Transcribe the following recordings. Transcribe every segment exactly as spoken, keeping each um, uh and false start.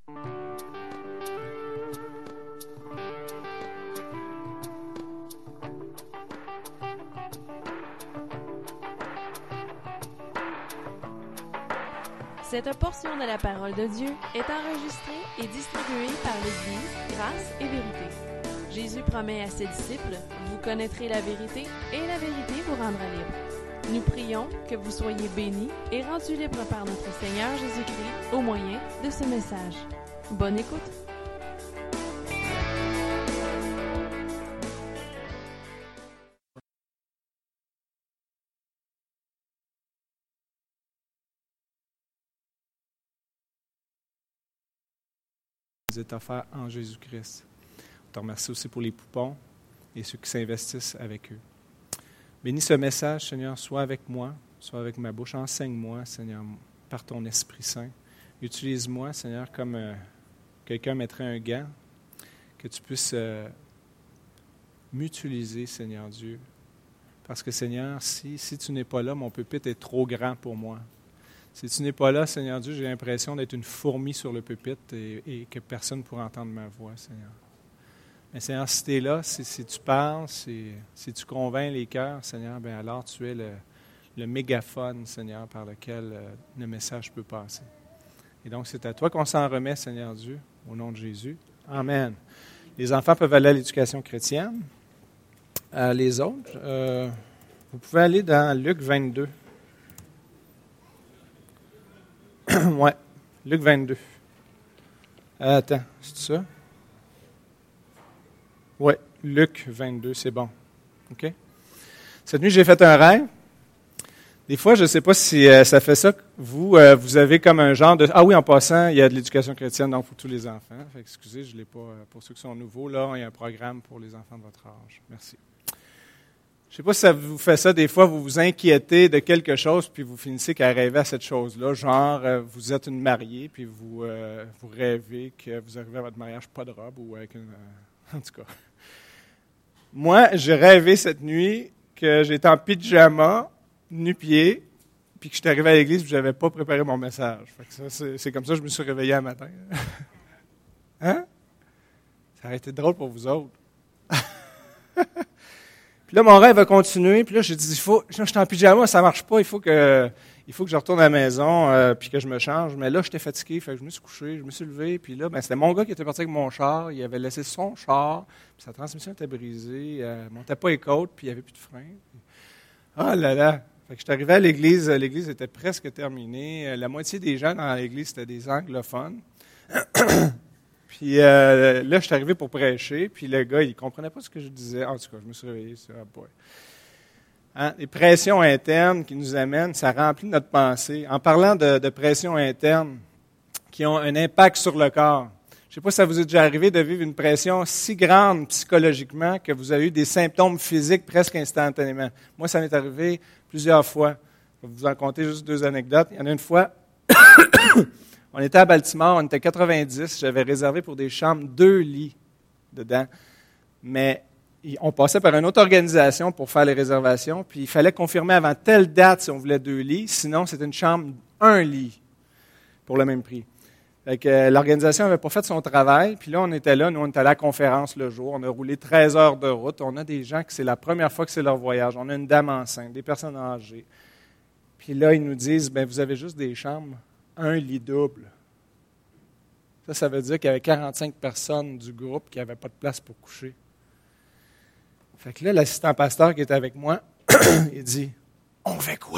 Cette portion de la parole de Dieu est enregistrée et distribuée par l'Église Grâce et Vérité. Jésus promet à ses disciples, vous connaîtrez la vérité et la vérité vous rendra libre. Nous prions que vous soyez bénis et rendus libres par notre Seigneur Jésus-Christ au moyen de ce message. Bonne écoute! est offert en Jésus-Christ. On te remercie aussi pour les poupons et ceux qui s'investissent avec eux. Bénis ce message, Seigneur, soit avec moi, soit avec ma bouche. Enseigne-moi, Seigneur, par ton Esprit Saint. Utilise-moi, Seigneur, comme euh, quelqu'un mettrait un gant, que tu puisses euh, m'utiliser, Seigneur Dieu. Parce que, Seigneur, si, si tu n'es pas là, mon pupitre est trop grand pour moi. Si tu n'es pas là, Seigneur Dieu, j'ai l'impression d'être une fourmi sur le pupitre et, et que personne ne pourra entendre ma voix, Seigneur. Mais Seigneur, si tu es là, si, si tu parles, si, si tu convaincs les cœurs, Seigneur, bien alors tu es le, le mégaphone, Seigneur, par lequel euh, le message peut passer. Et donc, c'est à toi qu'on s'en remet, Seigneur Dieu, au nom de Jésus. Amen. Les enfants peuvent aller à l'éducation chrétienne. Euh, les autres, euh, vous pouvez aller dans Luc vingt-deux. Oui, Luc vingt-deux. Euh, attends, c'est ça? Oui, Luc vingt-deux, c'est bon. OK? Cette nuit, j'ai fait un rêve. Des fois, je ne sais pas si euh, ça fait ça. Vous, euh, vous avez comme un genre de... Ah oui, en passant, il y a de l'éducation chrétienne, donc pour tous les enfants. Fait, excusez, je ne l'ai pas. Pour ceux qui sont nouveaux, là, il y a un programme pour les enfants de votre âge. Merci. Je ne sais pas si ça vous fait ça, des fois, vous vous inquiétez de quelque chose, puis vous finissez qu'à rêver à cette chose-là. Genre, euh, vous êtes une mariée, puis vous, euh, vous rêvez que vous arrivez à votre mariage pas de robe ou avec une... Euh, en tout cas. Moi, j'ai rêvé cette nuit que j'étais en pyjama, nu-pied, puis que j'étais arrivé à l'église et je n'avais pas préparé mon message. Fait que ça, c'est, c'est comme ça que je me suis réveillé un matin. Hein? Ça aurait été drôle pour vous autres. Puis là, mon rêve a continué. Puis là, j'ai dit, il faut, je suis en pyjama, ça marche pas. Il faut que, il faut que je retourne à la maison euh, puis que je me change. Mais là, j'étais fatigué, fait que je me suis couché, je me suis levé. Puis là, ben, c'était mon gars qui était parti avec mon char. Il avait laissé son char. Puis sa transmission était brisée. Euh, il montait pas les côtes, puis il n'y avait plus de frein. Puis, oh là là! Fait que je suis arrivé à l'église. L'église était presque terminée. La moitié des gens dans l'église, c'était des anglophones. Puis euh, là, je suis arrivé pour prêcher, puis le gars, il ne comprenait pas ce que je disais. En tout cas, je me suis réveillé sur un point. Hein? Les pressions internes qui nous amènent, ça remplit notre pensée. En parlant de, de pressions internes qui ont un impact sur le corps, je ne sais pas si ça vous est déjà arrivé de vivre une pression si grande psychologiquement que vous avez eu des symptômes physiques presque instantanément. Moi, ça m'est arrivé plusieurs fois. Je vais vous en conter juste deux anecdotes. Il y en a une fois... On était à Baltimore, on était quatre-vingt-dix, j'avais réservé pour des chambres deux lits dedans. Mais on passait par une autre organisation pour faire les réservations, puis il fallait confirmer avant telle date si on voulait deux lits, sinon c'était une chambre, un lit, pour le même prix. Fait que, euh, l'organisation n'avait pas fait son travail, puis là on était là, nous on était à la conférence le jour, on a roulé treize heures de route, on a des gens que c'est la première fois que c'est leur voyage, on a une dame enceinte, des personnes âgées. Puis là ils nous disent, bien vous avez juste des chambres. Un lit double. Ça, ça veut dire qu'il y avait quarante-cinq personnes du groupe qui n'avaient pas de place pour coucher. Fait que là, l'assistant pasteur qui était avec moi, il dit « On fait quoi? »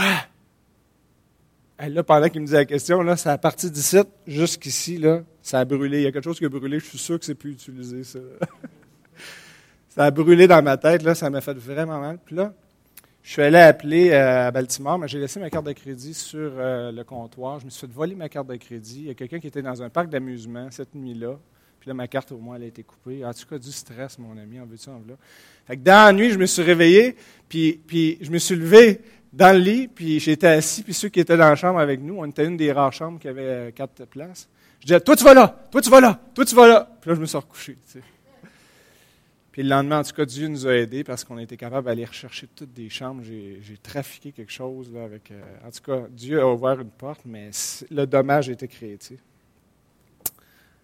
Et là, pendant qu'il me disait la question, là, ça a parti d'ici jusqu'ici, là, ça a brûlé. Il y a quelque chose qui a brûlé, je suis sûr que c'est plus utilisé, ça. Ça a brûlé dans ma tête, là, ça m'a fait vraiment mal. Puis là, je suis allé appeler à Baltimore, mais j'ai laissé ma carte de crédit sur euh, le comptoir. Je me suis fait voler ma carte de crédit. Il y a quelqu'un qui était dans un parc d'amusement cette nuit-là. Puis là, ma carte, au moins, elle a été coupée. En tout cas, du stress, mon ami, en veux-tu, en veux-là. Fait que dans la nuit, je me suis réveillé, puis, puis je me suis levé dans le lit, puis j'étais assis, puis ceux qui étaient dans la chambre avec nous, on était une des rares chambres qui avait quatre places. Je disais, toi, tu vas là! Toi, tu vas là! Toi, tu vas là! Puis là, je me suis recouché, tu sais. Puis le lendemain, en tout cas, Dieu nous a aidés parce qu'on a été capable d'aller rechercher toutes des chambres. J'ai, j'ai trafiqué quelque chose là avec... Euh, en tout cas, Dieu a ouvert une porte, mais le dommage a été créé, tu sais.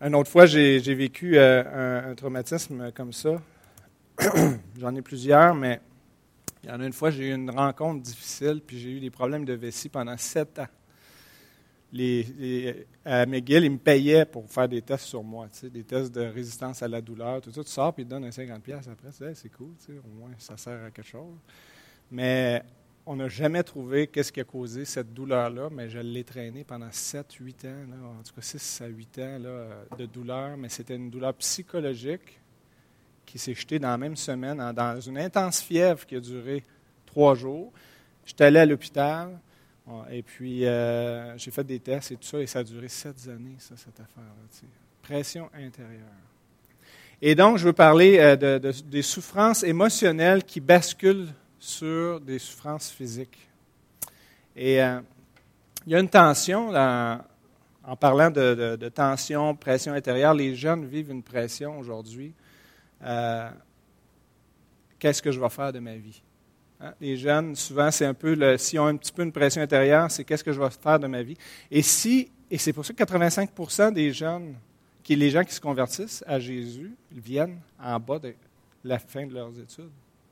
Une autre fois, j'ai, j'ai vécu euh, un, un traumatisme comme ça. J'en ai plusieurs, mais il y en a une fois, j'ai eu une rencontre difficile, puis j'ai eu des problèmes de vessie pendant sept ans. Les, les, à McGill, ils me payaient pour faire des tests sur moi, tu sais, des tests de résistance à la douleur, tout ça. Tu sors, puis ils te donnent un cinquante dollars après. Tu dis, hey, c'est cool, tu sais, au moins, ça sert à quelque chose. Mais on n'a jamais trouvé qu'est-ce qui a causé cette douleur-là, mais je l'ai traînée pendant sept, huit ans, là, en tout cas six à huit ans là, de douleur, mais c'était une douleur psychologique qui s'est jetée dans la même semaine, dans une intense fièvre qui a duré trois jours. J'étais allé à l'hôpital. Et puis, euh, j'ai fait des tests et tout ça, et ça a duré sept années, ça, cette affaire-là. Tu sais. Pression intérieure. Et donc, je veux parler euh, de, de, des souffrances émotionnelles qui basculent sur des souffrances physiques. Et euh, il y a une tension, là, en parlant de, de, de tension, pression intérieure. Les jeunes vivent une pression aujourd'hui. Euh, qu'est-ce que je vais faire de ma vie? Les jeunes, souvent, c'est un peu, le, s'ils ont un petit peu une pression intérieure, c'est qu'est-ce que je vais faire de ma vie. Et si, et c'est pour ça que quatre-vingt-cinq pour cent des jeunes, qui, les gens qui se convertissent à Jésus, ils viennent en bas de la fin de leurs études.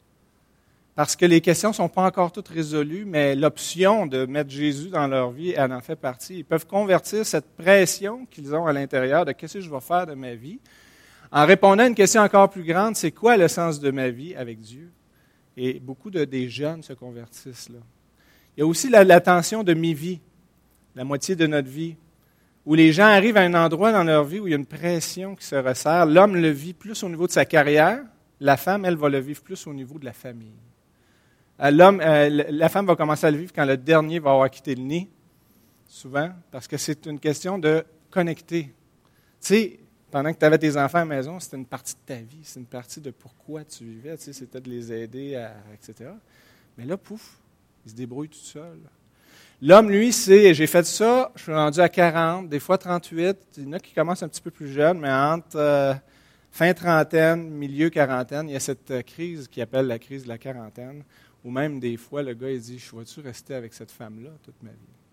Parce que les questions ne sont pas encore toutes résolues, mais l'option de mettre Jésus dans leur vie, elle en fait partie. Ils peuvent convertir cette pression qu'ils ont à l'intérieur de qu'est-ce que je vais faire de ma vie, en répondant à une question encore plus grande, c'est quoi le sens de ma vie avec Dieu? Et beaucoup de, des jeunes se convertissent là. Il y a aussi la, la tension de mi-vie, la moitié de notre vie, où les gens arrivent à un endroit dans leur vie où il y a une pression qui se resserre. L'homme le vit plus au niveau de sa carrière, la femme, elle, va le vivre plus au niveau de la famille. L'homme, euh, la femme va commencer à le vivre quand le dernier va avoir quitté le nid, souvent, parce que c'est une question de connecter. Tu sais, pendant que tu avais tes enfants à la maison, c'était une partie de ta vie, c'est une partie de pourquoi tu vivais, tu sais, c'était de les aider, à, et cetera. Mais là, pouf, il se débrouille tout seul. L'homme, lui, c'est, j'ai fait ça, je suis rendu à quarante, des fois trente-huit, il y en a qui commencent un petit peu plus jeunes, mais entre euh, fin trentaine, milieu quarantaine, il y a cette euh, crise qui appelle la crise de la quarantaine, où même des fois, le gars, il dit, je vais-tu rester avec cette femme-là toute ma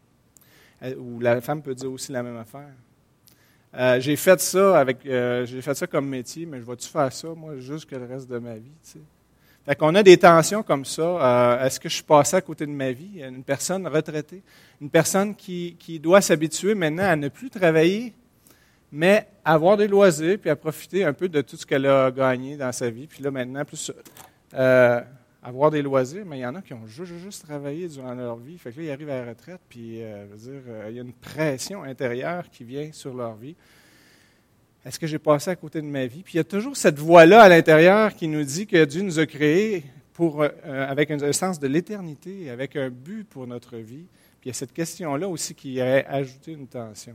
vie? Ou la femme peut dire aussi la même affaire. Euh, j'ai fait ça avec, euh, j'ai fait ça comme métier, mais je vais-tu faire ça, moi, jusqu'à le reste de ma vie, tu sais? Fait qu'on a des tensions comme ça. Euh, est-ce que je suis passé à côté de ma vie? Une personne retraitée, une personne qui, qui doit s'habituer maintenant à ne plus travailler, mais à avoir des loisirs, puis à profiter un peu de tout ce qu'elle a gagné dans sa vie. Puis là, maintenant, plus euh, avoir des loisirs, mais il y en a qui ont juste, juste travaillé durant leur vie. Fait que là, ils arrivent à la retraite, puis euh, je veux dire, euh, il y a une pression intérieure qui vient sur leur vie. Est-ce que j'ai passé à côté de ma vie? Puis il y a toujours cette voix-là à l'intérieur qui nous dit que Dieu nous a créés pour, euh, avec un, un sens de l'éternité, avec un but pour notre vie. Puis il y a cette question-là aussi qui a ajouté une tension.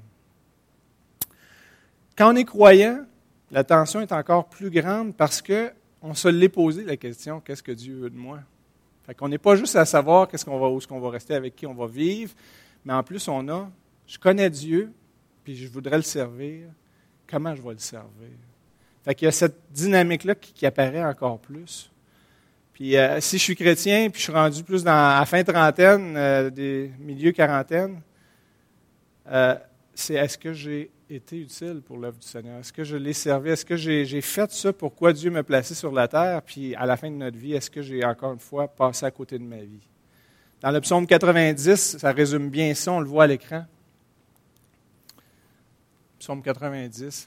Quand on est croyant, la tension est encore plus grande parce qu'on se l'est posé la question, qu'est-ce que Dieu veut de moi? Fait qu'on n'est pas juste à savoir qu'est-ce qu'on va, où est-ce qu'on va rester, avec qui on va vivre, mais en plus on a, je connais Dieu, puis je voudrais le servir. Comment je vais le servir? Fait qu'il y a cette dynamique-là qui, qui apparaît encore plus. Puis euh, si je suis chrétien, puis je suis rendu plus dans à la fin trentaine, euh, des milieux quarantaine, euh, c'est est-ce que j'ai été utile pour l'œuvre du Seigneur? Est-ce que je l'ai servi? Est-ce que j'ai, j'ai fait ça pourquoi Dieu m'a placé sur la terre? Puis à la fin de notre vie, est-ce que j'ai encore une fois passé à côté de ma vie? Dans le psaume quatre-vingt-dix, ça résume bien ça, on le voit à l'écran. Psaume quatre-vingt-dix.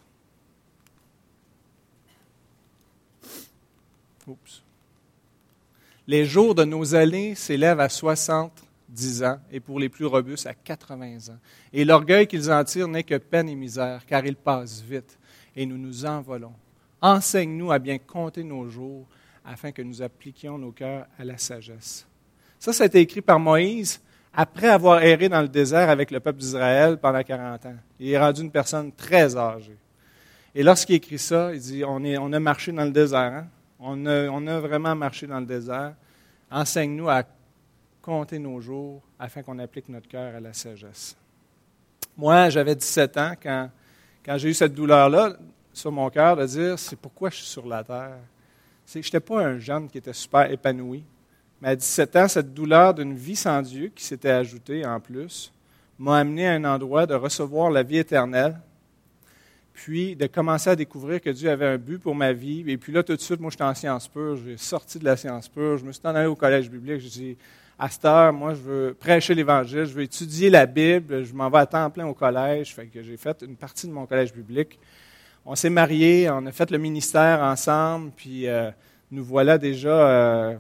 Oups. Les jours de nos années s'élèvent à soixante-dix ans et pour les plus robustes à quatre-vingts ans. Et l'orgueil qu'ils en tirent n'est que peine et misère, car ils passent vite et nous nous envolons. Enseigne-nous à bien compter nos jours afin que nous appliquions nos cœurs à la sagesse. Ça, ça a été écrit par Moïse après avoir erré dans le désert avec le peuple d'Israël pendant quarante ans. Il est rendu une personne très âgée. Et lorsqu'il écrit ça, il dit, on, est, on a marché dans le désert. Hein? On, a, on a vraiment marché dans le désert. Enseigne-nous à compter nos jours afin qu'on applique notre cœur à la sagesse. Moi, j'avais dix-sept ans quand, quand j'ai eu cette douleur-là sur mon cœur de dire, c'est pourquoi je suis sur la terre. C'est, je n'étais pas un jeune qui était super épanoui. Mais à dix-sept ans, cette douleur d'une vie sans Dieu qui s'était ajoutée en plus m'a amené à un endroit de recevoir la vie éternelle. puis de commencer à découvrir que Dieu avait un but pour ma vie. Et puis là, tout de suite, moi, j'étais en sciences pures, j'ai sorti de la science pure, je me suis en allé au collège biblique, j'ai dit, à cette heure, moi, je veux prêcher l'Évangile, je veux étudier la Bible, je m'en vais à temps plein au collège. Fait que j'ai fait une partie de mon collège biblique. On s'est mariés, on a fait le ministère ensemble, puis euh, nous voilà déjà euh,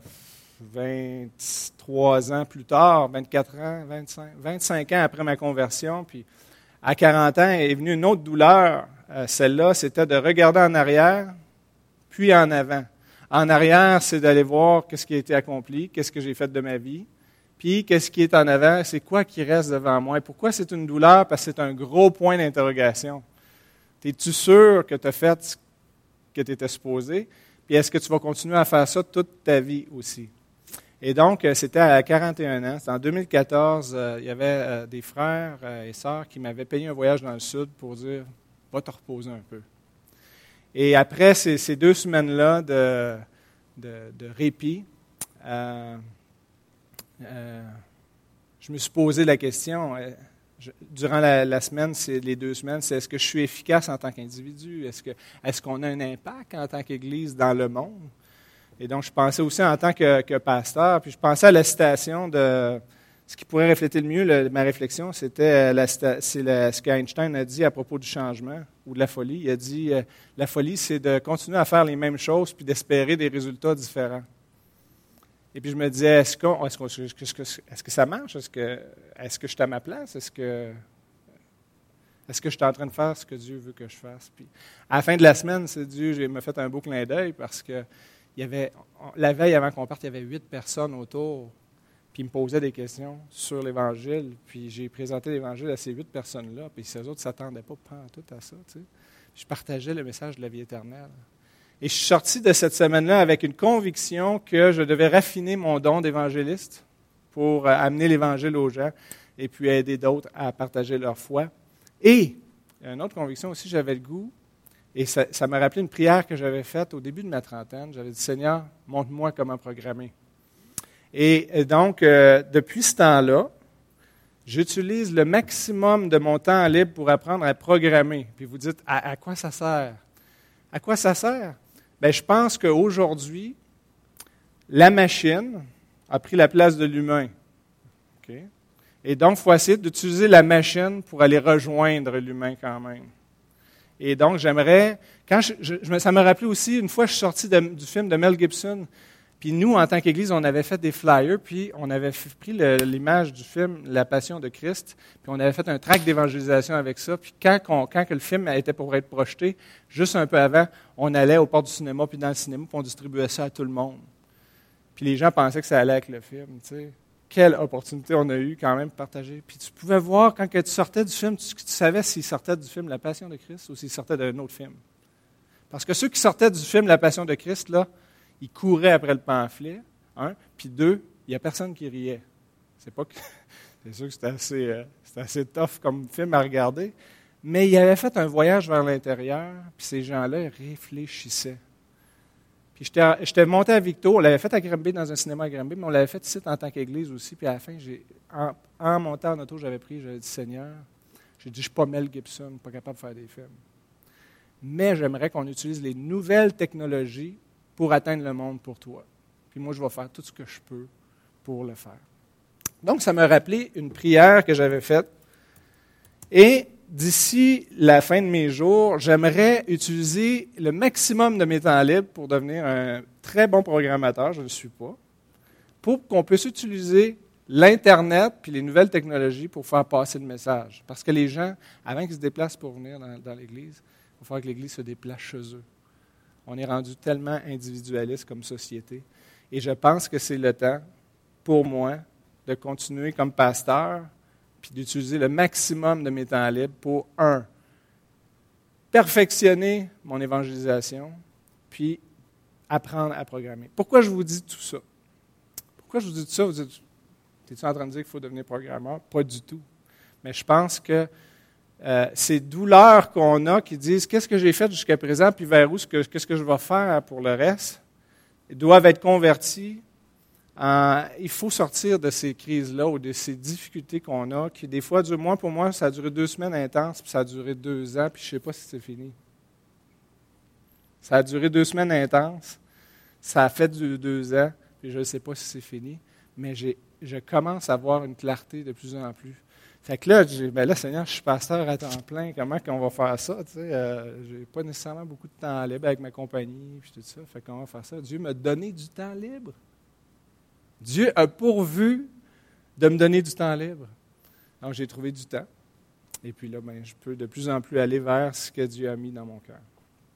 vingt-trois ans plus tard, vingt-quatre ans, vingt-cinq, vingt-cinq ans après ma conversion, puis à quarante ans est venue une autre douleur. Euh, celle-là, c'était de regarder en arrière, puis en avant. En arrière, c'est d'aller voir qu'est-ce qui a été accompli, qu'est-ce que j'ai fait de ma vie, puis qu'est-ce qui est en avant, c'est quoi qui reste devant moi. Et pourquoi c'est une douleur? Parce que c'est un gros point d'interrogation. Es-tu sûr que tu as fait ce que tu étais supposé? Puis est-ce que tu vas continuer à faire ça toute ta vie aussi? Et donc, c'était à quarante et un ans, c'était en deux mille quatorze, euh, il y avait euh, des frères euh, et sœurs qui m'avaient payé un voyage dans le sud pour dire « Va te reposer un peu ». Et après ces, ces deux semaines-là de, de, de répit, euh, euh, je me suis posé la question, euh, je, durant la, la semaine, c'est, les deux semaines, c'est est-ce que je suis efficace en tant qu'individu? Est-ce que, est-ce qu'on a un impact en tant qu'Église dans le monde? Et donc, je pensais aussi en tant que, que pasteur, puis je pensais à la citation de... Ce qui pourrait refléter le mieux le, ma réflexion, c'était la, c'est la, ce qu'Einstein a dit à propos du changement ou de la folie. Il a dit euh, la folie, c'est de continuer à faire les mêmes choses puis d'espérer des résultats différents. Et puis je me disais, est-ce, qu'on, est-ce, qu'on, est-ce, que, est-ce que ça marche? Est-ce que, est-ce que je suis à ma place? Est-ce que, est-ce que je suis en train de faire ce que Dieu veut que je fasse? Puis, à la fin de la semaine, c'est Dieu j'ai, m'a fait un beau clin d'œil parce que il y avait, la veille avant qu'on parte, il y avait huit personnes autour. Puis ils me posaient des questions sur l'Évangile, puis j'ai présenté l'Évangile à ces huit personnes-là, puis ces autres ne s'attendaient pas, pas tout à ça. Tu sais. Je partageais le message de la vie éternelle. Et je suis sorti de cette semaine-là avec une conviction que je devais raffiner mon don d'évangéliste pour amener l'Évangile aux gens et puis aider d'autres à partager leur foi. Et une autre conviction aussi, j'avais le goût, et ça, ça m'a rappelé une prière que j'avais faite au début de ma trentaine. J'avais dit, Seigneur, montre-moi comment programmer. Et donc, euh, depuis ce temps-là, j'utilise le maximum de mon temps libre pour apprendre à programmer. Puis vous dites, à, à quoi ça sert? À quoi ça sert? Bien, je pense qu'aujourd'hui, la machine a pris la place de l'humain. Okay? Et donc, il faut essayer d'utiliser la machine pour aller rejoindre l'humain quand même. Et donc, j'aimerais... quand je, je, Ça m'a rappelé aussi, une fois, je suis sorti de, du film de Mel Gibson. Puis nous, en tant qu'Église, on avait fait des flyers, puis on avait pris le, l'image du film La Passion de Christ, puis on avait fait un tract d'évangélisation avec ça. Puis quand, on, quand que le film était pour être projeté, juste un peu avant, on allait aux portes du cinéma, puis dans le cinéma, puis on distribuait ça à tout le monde. Puis les gens pensaient que ça allait avec le film, tu sais. Quelle opportunité on a eu quand même de partager. Puis tu pouvais voir, quand que tu sortais du film, tu, tu savais s'il sortait du film La Passion de Christ ou s'il sortait d'un autre film. Parce que ceux qui sortaient du film La Passion de Christ, là, ils couraient après le pamphlet, un, puis deux, il n'y a personne qui riait. C'est pas que, c'est sûr que c'était assez, euh, c'était assez tough comme film à regarder, mais il avait fait un voyage vers l'intérieur, puis ces gens-là réfléchissaient. Puis j'étais, j'étais monté à Victo, on l'avait fait à Granby, dans un cinéma à Granby, mais on l'avait fait ici en tant qu'Église aussi, puis à la fin, j'ai, en, en montant en auto, j'avais pris, j'avais dit, Seigneur, j'ai dit, je ne suis pas Mel Gibson, pas capable de faire des films. Mais j'aimerais qu'on utilise les nouvelles technologies pour atteindre le monde pour toi. Puis moi, je vais faire tout ce que je peux pour le faire. Donc, ça m'a rappelé une prière que j'avais faite. Et d'ici la fin de mes jours, j'aimerais utiliser le maximum de mes temps libres pour devenir un très bon programmateur, je ne le suis pas, pour qu'on puisse utiliser l'Internet puis les nouvelles technologies pour faire passer le message. Parce que les gens, avant qu'ils se déplacent pour venir dans, dans l'Église, il va falloir que l'Église se déplace chez eux. On est rendu tellement individualiste comme société. Et je pense que c'est le temps, pour moi, de continuer comme pasteur, puis d'utiliser le maximum de mes temps libres pour, un, perfectionner mon évangélisation, puis apprendre à programmer. Pourquoi je vous dis tout ça? Pourquoi je vous dis tout ça? Vous dites, es-tu en train de dire qu'il faut devenir programmeur? Pas du tout. Mais je pense que Euh, ces douleurs qu'on a qui disent « Qu'est-ce que j'ai fait jusqu'à présent, puis vers où, qu'est-ce que je vais faire pour le reste? » Ils doivent être convertis Euh, il faut sortir de ces crises-là ou de ces difficultés qu'on a, qui des fois durent, moi, pour moi, ça a duré deux semaines intenses, puis ça a duré deux ans, puis je ne sais pas si c'est fini. Ça a duré deux semaines intenses, ça a fait du, deux ans, puis je ne sais pas si c'est fini, mais j'ai, je commence à avoir une clarté de plus en plus. Fait que là, je dis, ben là, Seigneur, je suis pasteur à temps plein, comment qu'on va faire ça? Tu sais, euh, j'ai pas nécessairement beaucoup de temps libre avec ma compagnie, puis tout ça. Fait qu'on va faire ça. Dieu m'a donné du temps libre. Dieu a pourvu de me donner du temps libre. Donc, j'ai trouvé du temps. Et puis là, ben, je peux de plus en plus aller vers ce que Dieu a mis dans mon cœur.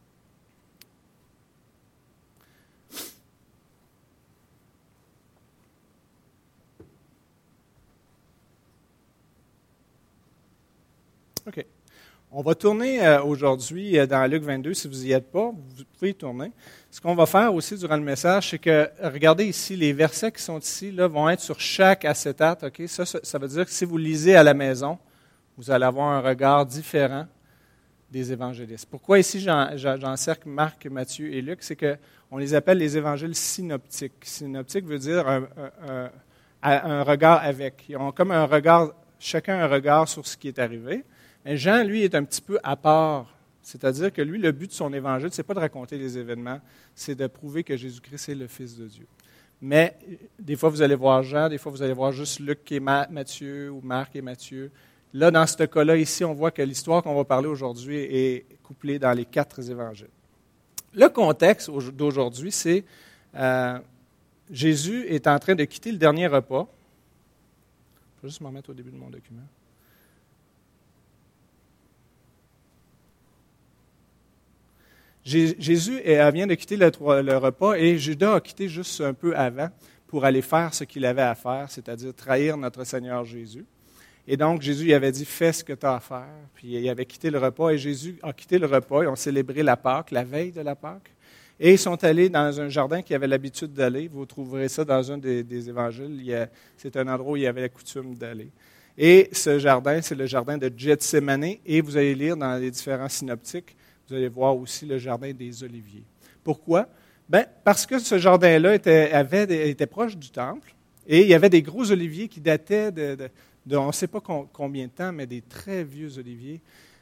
OK. On va tourner euh, aujourd'hui euh, dans Luc vingt-deux. Si vous n'y êtes pas, vous pouvez y tourner. Ce qu'on va faire aussi durant le message, c'est que, regardez ici, les versets qui sont ici là, vont être sur chaque acétate. OK? Ça, ça, ça veut dire que si vous lisez à la maison, vous allez avoir un regard différent des évangélistes. Pourquoi ici j'en, j'encercle Marc, Matthieu et Luc? C'est qu'on les appelle les évangiles synoptiques. Synoptique veut dire un, un, un, un regard avec. Ils ont comme un regard, chacun un regard sur ce qui est arrivé. Mais Jean, lui, est un petit peu à part. C'est-à-dire que lui, le but de son évangile, ce n'est pas de raconter les événements, c'est de prouver que Jésus-Christ est le Fils de Dieu. Mais des fois, vous allez voir Jean, des fois, vous allez voir juste Luc et Matthieu, ou Marc et Matthieu. Là, dans ce cas-là, ici, on voit que l'histoire qu'on va parler aujourd'hui est couplée dans les quatre évangiles. Le contexte d'aujourd'hui, c'est euh, Jésus est en train de quitter le dernier repas. Je vais juste m'en mettre au début de mon document. Jésus vient de quitter le, le repas et Judas a quitté juste un peu avant pour aller faire ce qu'il avait à faire, c'est-à-dire trahir notre Seigneur Jésus. Et donc, Jésus il avait dit « Fais ce que tu as à faire ». Puis il avait quitté le repas et Jésus a quitté le repas. Ils ont célébré la Pâque, la veille de la Pâque. Et ils sont allés dans un jardin qu'ils avaient l'habitude d'aller. Vous trouverez ça dans un des, des évangiles. Il y a, c'est un endroit où il y avait la coutume d'aller. Et ce jardin, c'est le jardin de Gethsémane. Et vous allez lire dans les différents synoptiques, vous allez voir aussi le jardin des Oliviers. Pourquoi? Bien, parce que ce jardin-là était, avait, était proche du temple et il y avait des gros oliviers qui dataient de, de, de on ne sait pas con, combien de temps, mais des très vieux oliviers.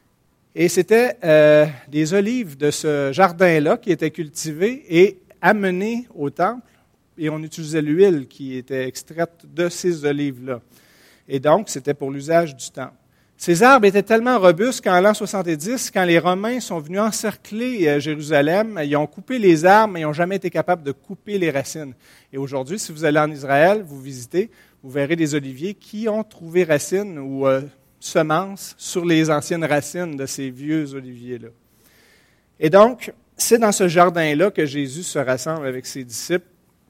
Et c'était euh, des olives de ce jardin-là qui étaient cultivées et amenées au temple et on utilisait l'huile qui était extraite de ces olives-là. Et donc, c'était pour l'usage du temple. Ces arbres étaient tellement robustes qu'en l'an soixante-dix, quand les Romains sont venus encercler Jérusalem, ils ont coupé les arbres, mais ils n'ont jamais été capables de couper les racines. Et aujourd'hui, si vous allez en Israël, vous visitez, vous verrez des oliviers qui ont trouvé racines ou euh, semences sur les anciennes racines de ces vieux oliviers-là. Et donc, c'est dans ce jardin-là que Jésus se rassemble avec ses disciples.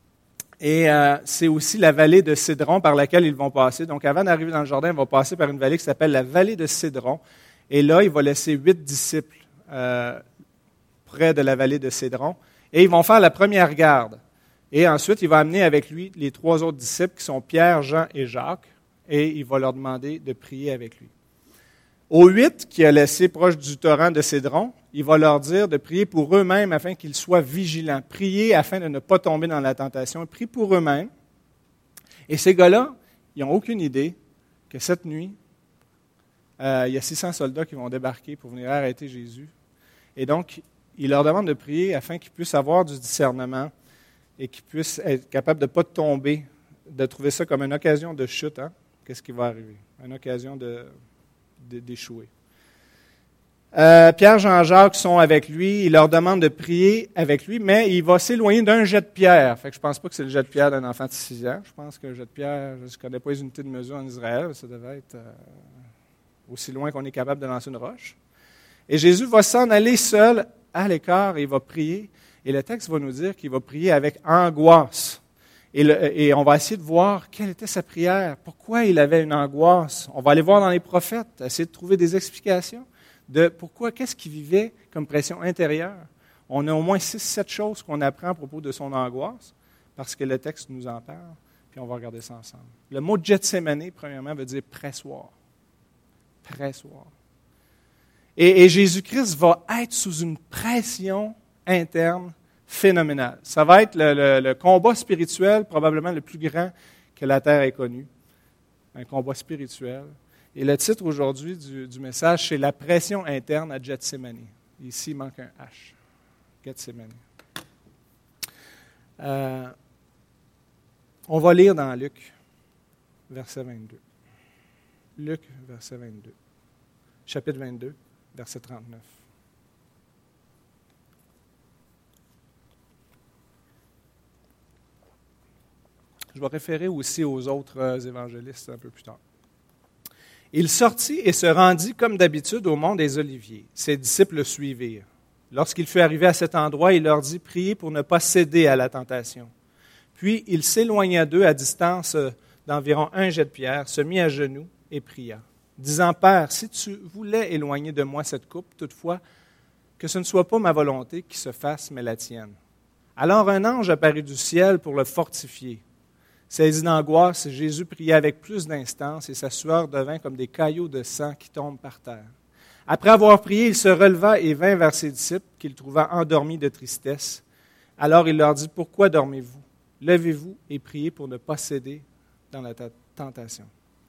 Et euh, c'est aussi la vallée de Cédron par laquelle ils vont passer. Donc, avant d'arriver dans le jardin, ils vont passer par une vallée qui s'appelle la vallée de Cédron. Et là, il va laisser huit disciples euh, près de la vallée de Cédron. Et ils vont faire la première garde. Et ensuite, il va amener avec lui les trois autres disciples qui sont Pierre, Jean et Jacques. Et il va leur demander de prier avec lui. Aux huit qu'il a laissés proche du torrent de Cédron, il va leur dire de prier pour eux-mêmes afin qu'ils soient vigilants. Prier afin de ne pas tomber dans la tentation. Prie pour eux-mêmes. Et ces gars-là, ils n'ont aucune idée que cette nuit, euh, il y a six cents soldats qui vont débarquer pour venir arrêter Jésus. Et donc, il leur demande de prier afin qu'ils puissent avoir du discernement et qu'ils puissent être capables de ne pas tomber, de trouver ça comme une occasion de chute. Hein? Qu'est-ce qui va arriver? Une occasion de, de, d'échouer. Euh, Pierre, Jean, Jacques sont avec lui. Il leur demande de prier avec lui, mais il va s'éloigner d'un jet de pierre. Fait que je ne pense pas que c'est le jet de pierre d'un enfant de six ans. Je pense qu'un jet de pierre, je ne connais pas les unités de mesure en Israël, ça devait être euh, aussi loin qu'on est capable de lancer une roche. Et Jésus va s'en aller seul à l'écart et il va prier. Et le texte va nous dire qu'il va prier avec angoisse. Et, le, et on va essayer de voir quelle était sa prière, pourquoi il avait une angoisse. On va aller voir dans les prophètes, essayer de trouver des explications de pourquoi, qu'est-ce qu'il vivait comme pression intérieure. On a au moins six, sept choses qu'on apprend à propos de son angoisse, parce que le texte nous en parle, puis on va regarder ça ensemble. Le mot Gethsémane, premièrement, veut dire pressoir. Pressoir. Et, et Jésus-Christ va être sous une pression interne phénoménal. Ça va être le, le, le combat spirituel probablement le plus grand que la terre ait connu. Un combat spirituel. Et le titre aujourd'hui du, du message, c'est « La pression interne à Gethsémani ». Ici, il manque un H. Gethsémani. Euh, on va lire dans Luc, verset vingt-deux. Luc, verset vingt-deux. Chapitre vingt-deux, verset trente-neuf. Je vais référer aussi aux autres évangélistes un peu plus tard. Il sortit et se rendit comme d'habitude au mont des Oliviers. Ses disciples le suivirent. Lorsqu'il fut arrivé à cet endroit, il leur dit « Priez pour ne pas céder à la tentation. » Puis il s'éloigna d'eux à distance d'environ un jet de pierre, se mit à genoux et pria, disant « Père, si tu voulais éloigner de moi cette coupe, toutefois, que ce ne soit pas ma volonté qui se fasse, mais la tienne. » Alors un ange apparut du ciel pour le fortifier. Saisi d'angoisse, Jésus priait avec plus d'instance et sa sueur devint comme des caillots de sang qui tombent par terre. Après avoir prié, il se releva et vint vers ses disciples qu'il trouva endormis de tristesse. Alors il leur dit, « Pourquoi dormez-vous? Levez-vous et priez pour ne pas céder dans la tentation. »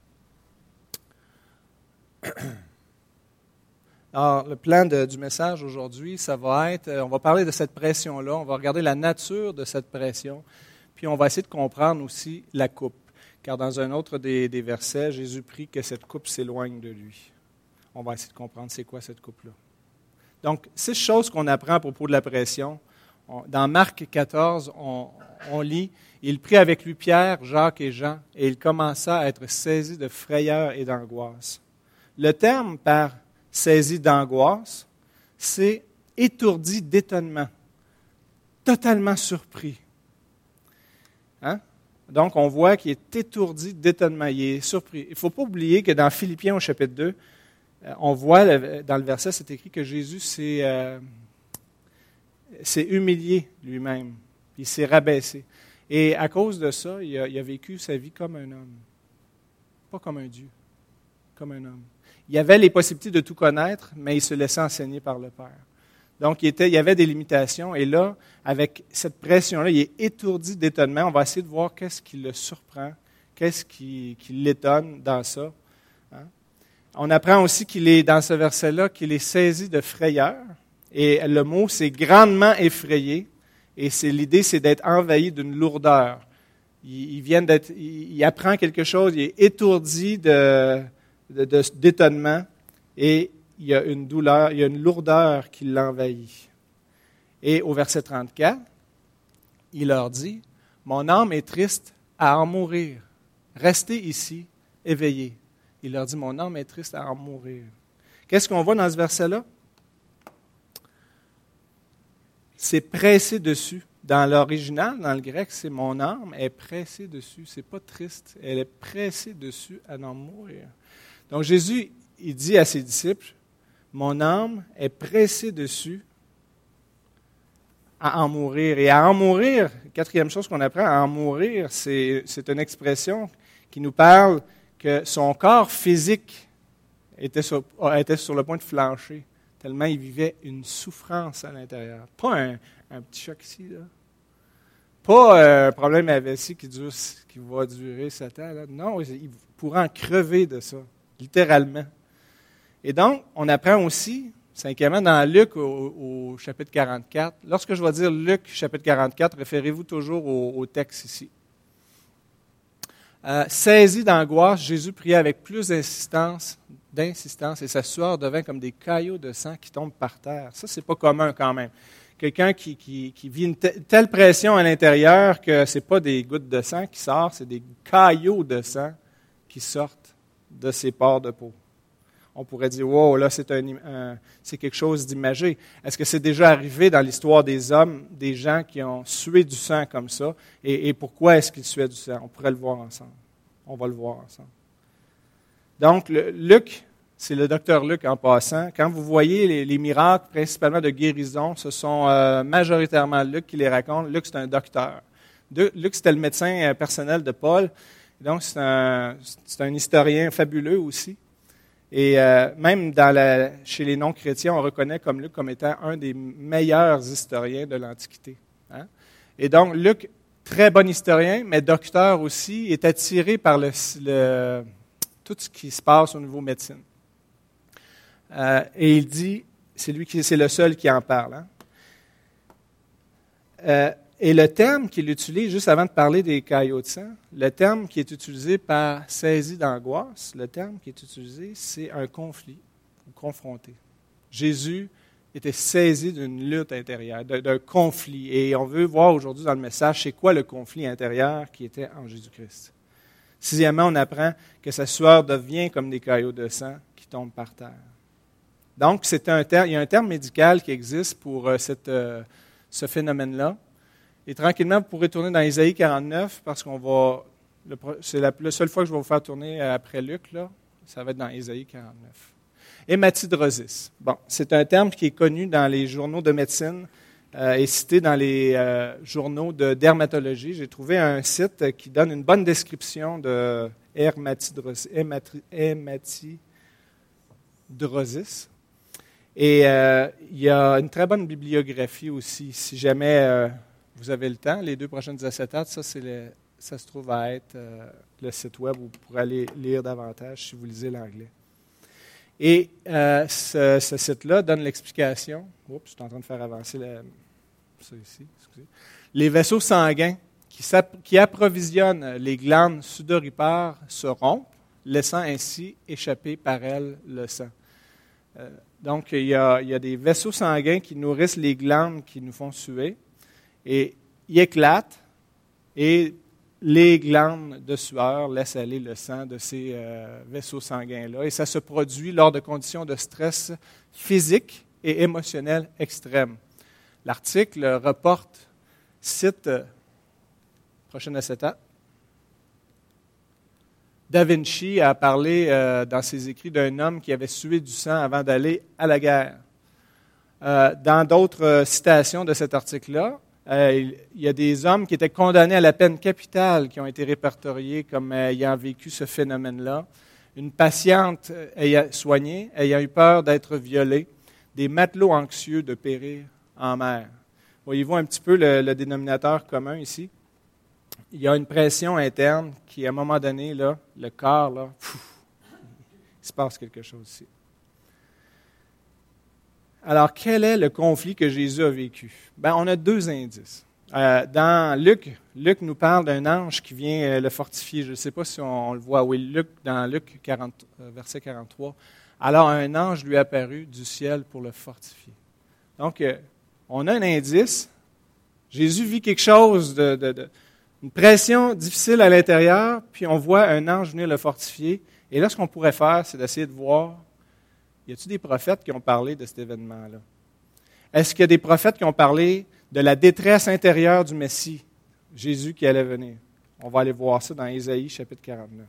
Alors, le plan de, du message aujourd'hui, ça va être, on va parler de cette pression-là, on va regarder la nature de cette pression, puis on va essayer de comprendre aussi la coupe. Car dans un autre des, des versets, Jésus prie que cette coupe s'éloigne de lui. On va essayer de comprendre c'est quoi cette coupe-là. Donc, six choses qu'on apprend à propos de la pression. On, dans Marc quatorze, on, on lit, « Il prit avec lui Pierre, Jacques et Jean, et il commença à être saisi de frayeur et d'angoisse. » Le terme par « saisi d'angoisse », c'est « étourdi d'étonnement », totalement surpris. Hein? Donc, on voit qu'il est étourdi d'étonnement, il est surpris. Il ne faut pas oublier que dans Philippiens au chapitre deux, on voit dans le verset, c'est écrit que Jésus s'est, euh, s'est humilié lui-même, il s'est rabaissé. Et à cause de ça, il a, il a vécu sa vie comme un homme, pas comme un Dieu, comme un homme. Il avait les possibilités de tout connaître, mais il se laissait enseigner par le Père. Donc, il, était, il y avait des limitations. Et là, avec cette pression-là, il est étourdi d'étonnement. On va essayer de voir qu'est-ce qui le surprend, qu'est-ce qui, qui l'étonne dans ça. Hein? On apprend aussi qu'il est, dans ce verset-là, qu'il est saisi de frayeur. Et le mot, c'est grandement effrayé. Et c'est, l'idée, c'est d'être envahi d'une lourdeur. Il, il, vient d'être, il, il apprend quelque chose, il est étourdi de, de, de, d'étonnement. Et il y a une douleur, il y a une lourdeur qui l'envahit. Et au verset trente-quatre, il leur dit, « Mon âme est triste à en mourir. Restez ici, éveillés. » Il leur dit, « Mon âme est triste à en mourir. » Qu'est-ce qu'on voit dans ce verset-là? C'est pressé dessus. Dans l'original, dans le grec, c'est « Mon âme est pressée dessus. » Ce n'est pas triste. Elle est pressée dessus à en mourir. Donc Jésus, il dit à ses disciples, mon âme est pressée dessus à en mourir. Et à en mourir, quatrième chose qu'on apprend, à en mourir, c'est, c'est une expression qui nous parle que son corps physique était sur, était sur le point de flancher, tellement il vivait une souffrance à l'intérieur. Pas un, un petit choc ici, là. Pas un problème à la vessie qui, dure, qui va durer sept ans. Là. Non, il pourrait en crever de ça, littéralement. Et donc, on apprend aussi, cinquièmement, dans Luc au, au chapitre quarante-quatre. Lorsque je vais dire Luc chapitre quarante-quatre, référez-vous toujours au, au texte ici. Euh, saisi d'angoisse, Jésus priait avec plus d'insistance, d'insistance et sa sueur devint comme des caillots de sang qui tombent par terre. Ça, c'est pas commun quand même. Quelqu'un qui, qui, qui vit une te, telle pression à l'intérieur que ce n'est pas des gouttes de sang qui sortent, c'est des caillots de sang qui sortent de ses pores de peau. On pourrait dire, wow, là, c'est, un, un, c'est quelque chose d'imagé. Est-ce que c'est déjà arrivé dans l'histoire des hommes, des gens qui ont sué du sang comme ça? Et, et pourquoi est-ce qu'ils suaient du sang? On pourrait le voir ensemble. On va le voir ensemble. Donc, le, Luc, c'est le docteur Luc en passant. Quand vous voyez les, les miracles, principalement de guérison, ce sont euh, majoritairement Luc qui les raconte. Luc, c'est un docteur. De, Luc, c'était le médecin personnel de Paul. Donc, c'est un, c'est un historien fabuleux aussi. Et euh, même dans la, chez les non-chrétiens, on reconnaît comme Luc comme étant un des meilleurs historiens de l'Antiquité. Hein? Et donc, Luc, très bon historien, mais docteur aussi, est attiré par le, le, tout ce qui se passe au niveau médecine. Euh, et il dit, c'est lui qui c'est le seul qui en parle. Hein? Euh, et le terme qu'il utilise, juste avant de parler des caillots de sang, le terme qui est utilisé par saisi d'angoisse, le terme qui est utilisé, c'est un conflit ou confronté. Jésus était saisi d'une lutte intérieure, d'un conflit. Et on veut voir aujourd'hui dans le message, c'est quoi le conflit intérieur qui était en Jésus-Christ. Sixièmement, on apprend que sa sueur devient comme des caillots de sang qui tombent par terre. Donc, c'est un terme, il y a un terme médical qui existe pour euh, cette, euh, ce phénomène-là. Et tranquillement, vous pourrez tourner dans Ésaïe quarante-neuf, parce qu'on va, le, c'est la, la seule fois que je vais vous faire tourner après Luc, là, ça va être dans Ésaïe quarante-neuf. Hématidrosis. Bon, c'est un terme qui est connu dans les journaux de médecine euh, et cité dans les euh, journaux de dermatologie. J'ai trouvé un site qui donne une bonne description de hématidrosis. hématidrosis. Et euh, il y a une très bonne bibliographie aussi, si jamais euh, vous avez le temps. Les deux prochaines acétates, ça, c'est le, ça se trouve à être euh, le site web où vous pourrez aller lire davantage si vous lisez l'anglais. Et euh, ce, ce site-là donne l'explication. Oups, je suis en train de faire avancer la, ça ici. Excusez. Les vaisseaux sanguins qui, qui approvisionnent les glandes sudoripares se rompent, laissant ainsi échapper par elles le sang. Euh, donc, il y, a, il y a des vaisseaux sanguins qui nourrissent les glandes qui nous font suer, et ils éclatent, et les glandes de sueur laissent aller le sang de ces euh, vaisseaux sanguins-là. Et ça se produit lors de conditions de stress physique et émotionnel extrêmes. L'article reporte, cite, euh, prochaine acétate, Da Vinci a parlé euh, dans ses écrits d'un homme qui avait sué du sang avant d'aller à la guerre. Euh, dans d'autres euh, citations de cet article-là, euh, il, il y a des hommes qui étaient condamnés à la peine capitale qui ont été répertoriés comme euh, ayant vécu ce phénomène-là. Une patiente euh, ayant, soignée ayant eu peur d'être violée, des matelots anxieux de périr en mer. Voyez-vous un petit peu le, le dénominateur commun ici? Il y a une pression interne qui, à un moment donné, là, le corps, là, pff, il se passe quelque chose ici. Alors, quel est le conflit que Jésus a vécu? Bien, on a deux indices. Euh, dans Luc, Luc nous parle d'un ange qui vient euh, le fortifier. Je ne sais pas si on, on le voit. Oui, Luc, dans Luc quarante, euh, verset quarante-trois. Alors, un ange lui apparut du ciel pour le fortifier. Donc, euh, on a un indice. Jésus vit quelque chose de... de, de une pression difficile à l'intérieur, puis on voit un ange venir le fortifier. Et là, ce qu'on pourrait faire, c'est d'essayer de voir, y a-t-il des prophètes qui ont parlé de cet événement-là? Est-ce qu'il y a des prophètes qui ont parlé de la détresse intérieure du Messie, Jésus qui allait venir? On va aller voir ça dans Ésaïe, chapitre quarante-neuf.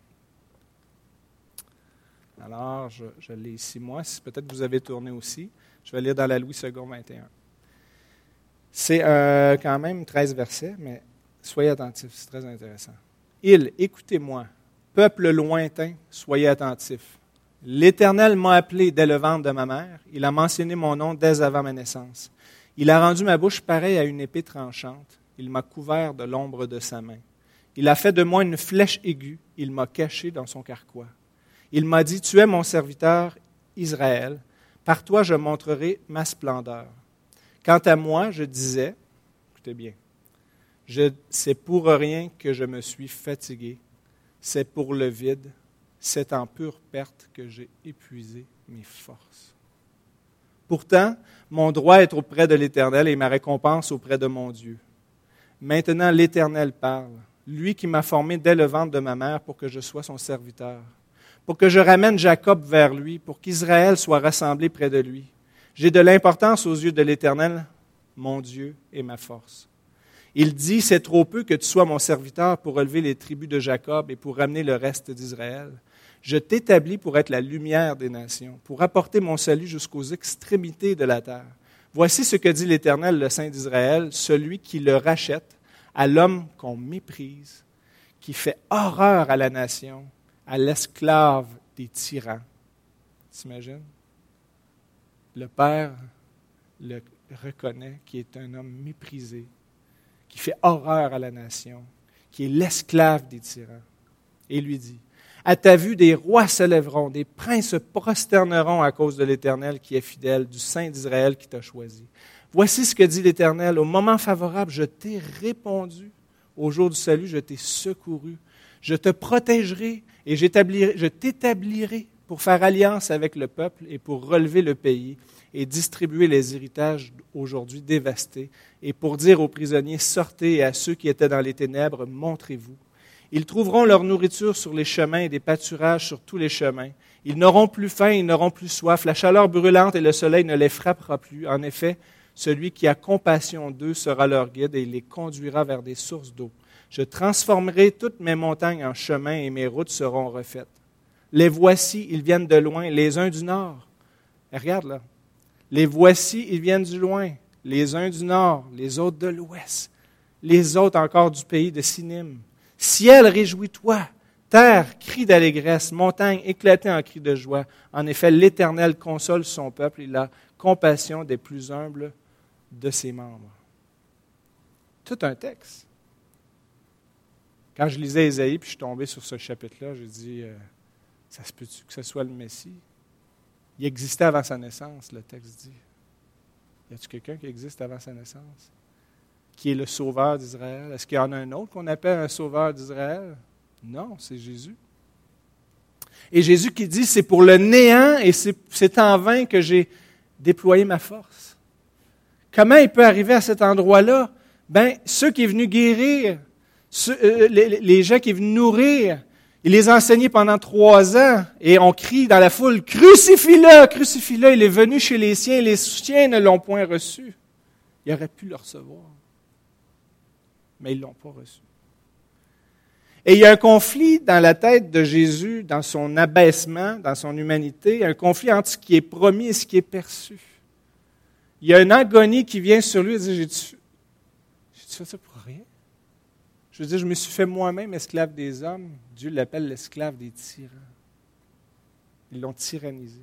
Alors, je, je l'ai ici, moi. Si peut-être que vous avez tourné aussi. Je vais lire dans la Louis deux vingt et un. C'est euh, quand même treize versets, mais... Soyez attentifs, c'est très intéressant. Il, écoutez-moi, peuple lointain, soyez attentifs. L'Éternel m'a appelé dès le ventre de ma mère. Il a mentionné mon nom dès avant ma naissance. Il a rendu ma bouche pareille à une épée tranchante. Il m'a couvert de l'ombre de sa main. Il a fait de moi une flèche aiguë. Il m'a caché dans son carquois. Il m'a dit, tu es mon serviteur Israël. Par toi, je montrerai ma splendeur. Quant à moi, je disais, écoutez bien, Je, c'est pour rien que je me suis fatigué. C'est pour le vide. C'est en pure perte que j'ai épuisé mes forces. Pourtant, mon droit est auprès de l'Éternel et ma récompense auprès de mon Dieu. Maintenant, l'Éternel parle, lui qui m'a formé dès le ventre de ma mère pour que je sois son serviteur, pour que je ramène Jacob vers lui, pour qu'Israël soit rassemblé près de lui. J'ai de l'importance aux yeux de l'Éternel, mon Dieu et ma force. Il dit, c'est trop peu que tu sois mon serviteur pour relever les tribus de Jacob et pour ramener le reste d'Israël. Je t'établis pour être la lumière des nations, pour apporter mon salut jusqu'aux extrémités de la terre. Voici ce que dit l'Éternel, le Saint d'Israël, celui qui le rachète à l'homme qu'on méprise, qui fait horreur à la nation, à l'esclave des tyrans. T'imagines? Le Père le reconnaît, qui est un homme méprisé, qui fait horreur à la nation, qui est l'esclave des tyrans. Et il lui dit, « À ta vue, des rois se lèveront, des princes se prosterneront à cause de l'Éternel qui est fidèle, du Saint d'Israël qui t'a choisi. Voici ce que dit l'Éternel, au moment favorable, je t'ai répondu. Au jour du salut, je t'ai secouru. Je te protégerai et j'établirai, je t'établirai pour faire alliance avec le peuple et pour relever le pays et distribuer les héritages aujourd'hui dévastés et pour dire aux prisonniers, sortez et à ceux qui étaient dans les ténèbres, montrez-vous. Ils trouveront leur nourriture sur les chemins et des pâturages sur tous les chemins. Ils n'auront plus faim, ils n'auront plus soif. La chaleur brûlante et le soleil ne les frappera plus. En effet, celui qui a compassion d'eux sera leur guide et il les conduira vers des sources d'eau. Je transformerai toutes mes montagnes en chemins et mes routes seront refaites. Les voici, ils viennent de loin, les uns du nord. Et regarde là. Les voici, ils viennent du loin, les uns du nord, les autres de l'ouest, les autres encore du pays de Sinim. Ciel, réjouis-toi. Terre, crie d'allégresse. Montagne, éclatez en cris de joie. En effet, l'Éternel console son peuple. Il a compassion des plus humbles de ses membres. Tout un texte. Quand je lisais Ésaïe, puis je suis tombé sur ce chapitre-là, j'ai dit, euh, ça se peut-tu que ce soit le Messie? Il existait avant sa naissance, le texte dit. Y a-t-il quelqu'un qui existe avant sa naissance? Qui est le sauveur d'Israël? Est-ce qu'il y en a un autre qu'on appelle un sauveur d'Israël? Non, c'est Jésus. Et Jésus qui dit, c'est pour le néant et c'est, c'est en vain que j'ai déployé ma force. Comment il peut arriver à cet endroit-là? Ben, ceux qui est venu guérir, ceux, euh, les, les gens qui est venu nourrir, il les a enseignés pendant trois ans et on crie dans la foule, crucifie-le, crucifie-le. Il est venu chez les siens, les siens ne l'ont point reçu. Il aurait pu le recevoir, mais ils ne l'ont pas reçu. Et il y a un conflit dans la tête de Jésus, dans son abaissement, dans son humanité, un conflit entre ce qui est promis et ce qui est perçu. Il y a une agonie qui vient sur lui et dit, j'ai-tu, j'ai-tu fait ça pour rien? Je veux dire, je me suis fait moi-même esclave des hommes. Dieu l'appelle l'esclave des tyrans. Ils l'ont tyrannisé.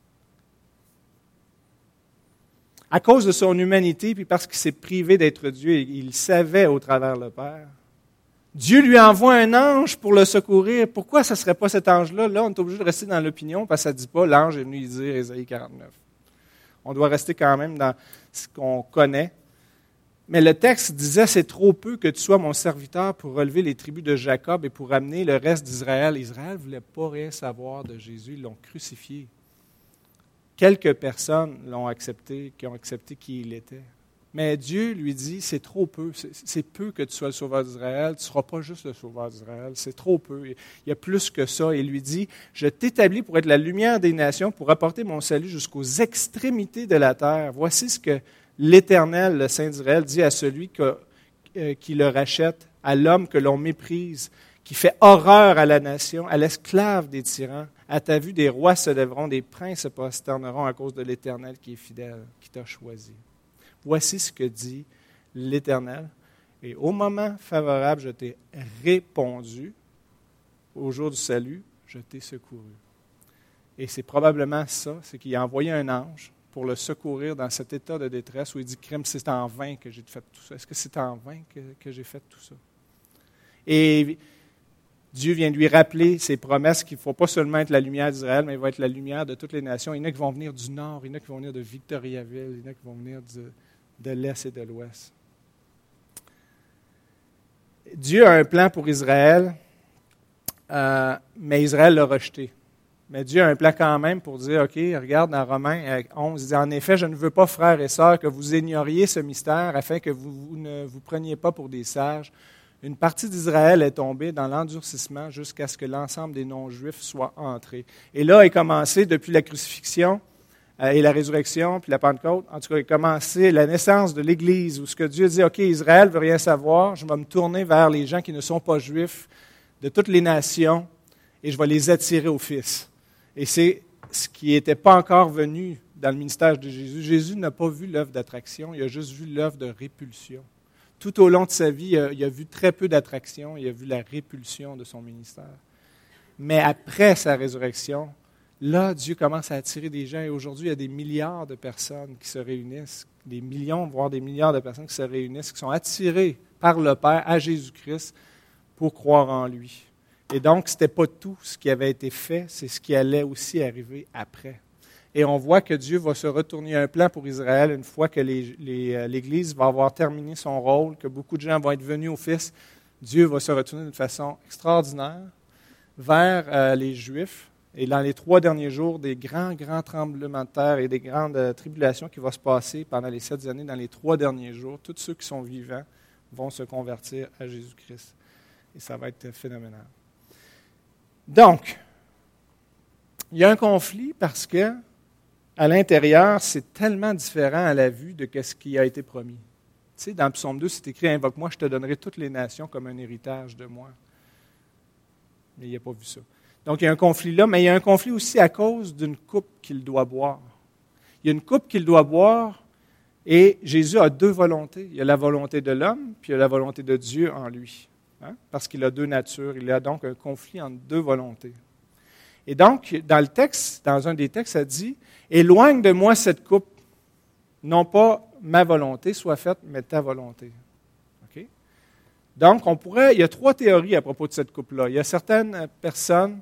À cause de son humanité, puis parce qu'il s'est privé d'être Dieu, il savait au travers le Père, Dieu lui envoie un ange pour le secourir. Pourquoi ce ne serait pas cet ange-là? Là, on est obligé de rester dans l'opinion parce que ça ne dit pas l'ange est venu y dire Ésaïe quarante-neuf. On doit rester quand même dans ce qu'on connaît. Mais le texte disait, c'est trop peu que tu sois mon serviteur pour relever les tribus de Jacob et pour amener le reste d'Israël. Israël ne voulait pas rien savoir de Jésus, ils l'ont crucifié. Quelques personnes l'ont accepté, qui ont accepté qui il était. Mais Dieu lui dit, c'est trop peu, c'est, c'est peu que tu sois le sauveur d'Israël, tu ne seras pas juste le sauveur d'Israël, c'est trop peu, il y a plus que ça. Il lui dit, je t'établis pour être la lumière des nations, pour apporter mon salut jusqu'aux extrémités de la terre. Voici ce que l'Éternel, le Saint d'Israël, dit à celui que, euh, qui le rachète, à l'homme que l'on méprise, qui fait horreur à la nation, à l'esclave des tyrans. À ta vue, des rois se lèveront, des princes se prosterneront à cause de l'Éternel qui est fidèle, qui t'a choisi. Voici ce que dit l'Éternel. Et au moment favorable, je t'ai répondu. Au jour du salut, je t'ai secouru. Et c'est probablement ça, c'est qu'il a envoyé un ange pour le secourir dans cet état de détresse où il dit, crème, c'est en vain que j'ai fait tout ça. Est-ce que c'est en vain que, que j'ai fait tout ça? Et Dieu vient lui rappeler ses promesses qu'il ne faut pas seulement être la lumière d'Israël, mais il va être la lumière de toutes les nations. Il y en a qui vont venir du nord, il y en a qui vont venir de Victoriaville, il y en a qui vont venir de, de l'est et de l'ouest. Dieu a un plan pour Israël, euh, mais Israël l'a rejeté. Mais Dieu a un plan quand même pour dire, OK, regarde dans Romains onze, il dit, en effet, je ne veux pas, frères et sœurs, que vous ignoriez ce mystère afin que vous, vous ne vous preniez pas pour des sages. Une partie d'Israël est tombée dans l'endurcissement jusqu'à ce que l'ensemble des non-juifs soient entrés. Et là est commencé, depuis la crucifixion euh, et la résurrection, puis la Pentecôte, en tout cas, est commencé la naissance de l'Église, où ce que Dieu dit, OK, Israël ne veut rien savoir, je vais me tourner vers les gens qui ne sont pas juifs, de toutes les nations, et je vais les attirer au Fils. Et c'est ce qui n'était pas encore venu dans le ministère de Jésus. Jésus n'a pas vu l'œuvre d'attraction, il a juste vu l'œuvre de répulsion. Tout au long de sa vie, il a, il a vu très peu d'attraction, il a vu la répulsion de son ministère. Mais après sa résurrection, là, Dieu commence à attirer des gens. Et aujourd'hui, il y a des milliards de personnes qui se réunissent, des millions, voire des milliards de personnes qui se réunissent, qui sont attirées par le Père à Jésus-Christ pour croire en lui. Et donc, ce n'était pas tout ce qui avait été fait, c'est ce qui allait aussi arriver après. Et on voit que Dieu va se retourner un plan pour Israël une fois que les, les, l'Église va avoir terminé son rôle, que beaucoup de gens vont être venus au Fils. Dieu va se retourner d'une façon extraordinaire vers euh, les Juifs. Et dans les trois derniers jours, des grands, grands tremblements de terre et des grandes euh, tribulations qui vont se passer pendant les sept années, dans les trois derniers jours, tous ceux qui sont vivants vont se convertir à Jésus-Christ. Et ça va être phénoménal. Donc, il y a un conflit parce que à l'intérieur, c'est tellement différent à la vue de ce qui a été promis. Tu sais, dans le psaume deux, c'est écrit « Invoque-moi, je te donnerai toutes les nations comme un héritage de moi. » Mais il n'a pas vu ça. Donc, il y a un conflit là, mais il y a un conflit aussi à cause d'une coupe qu'il doit boire. Il y a une coupe qu'il doit boire et Jésus a deux volontés. Il y a la volonté de l'homme, puis il y a la volonté de Dieu en lui. Hein? Parce qu'il a deux natures. Il y a donc un conflit entre deux volontés. Et donc, dans le texte, dans un des textes, ça dit « Éloigne de moi cette coupe, non pas ma volonté soit faite, mais ta volonté. » Okay? Donc, on pourrait, il y a trois théories à propos de cette coupe-là. Il y a certaines personnes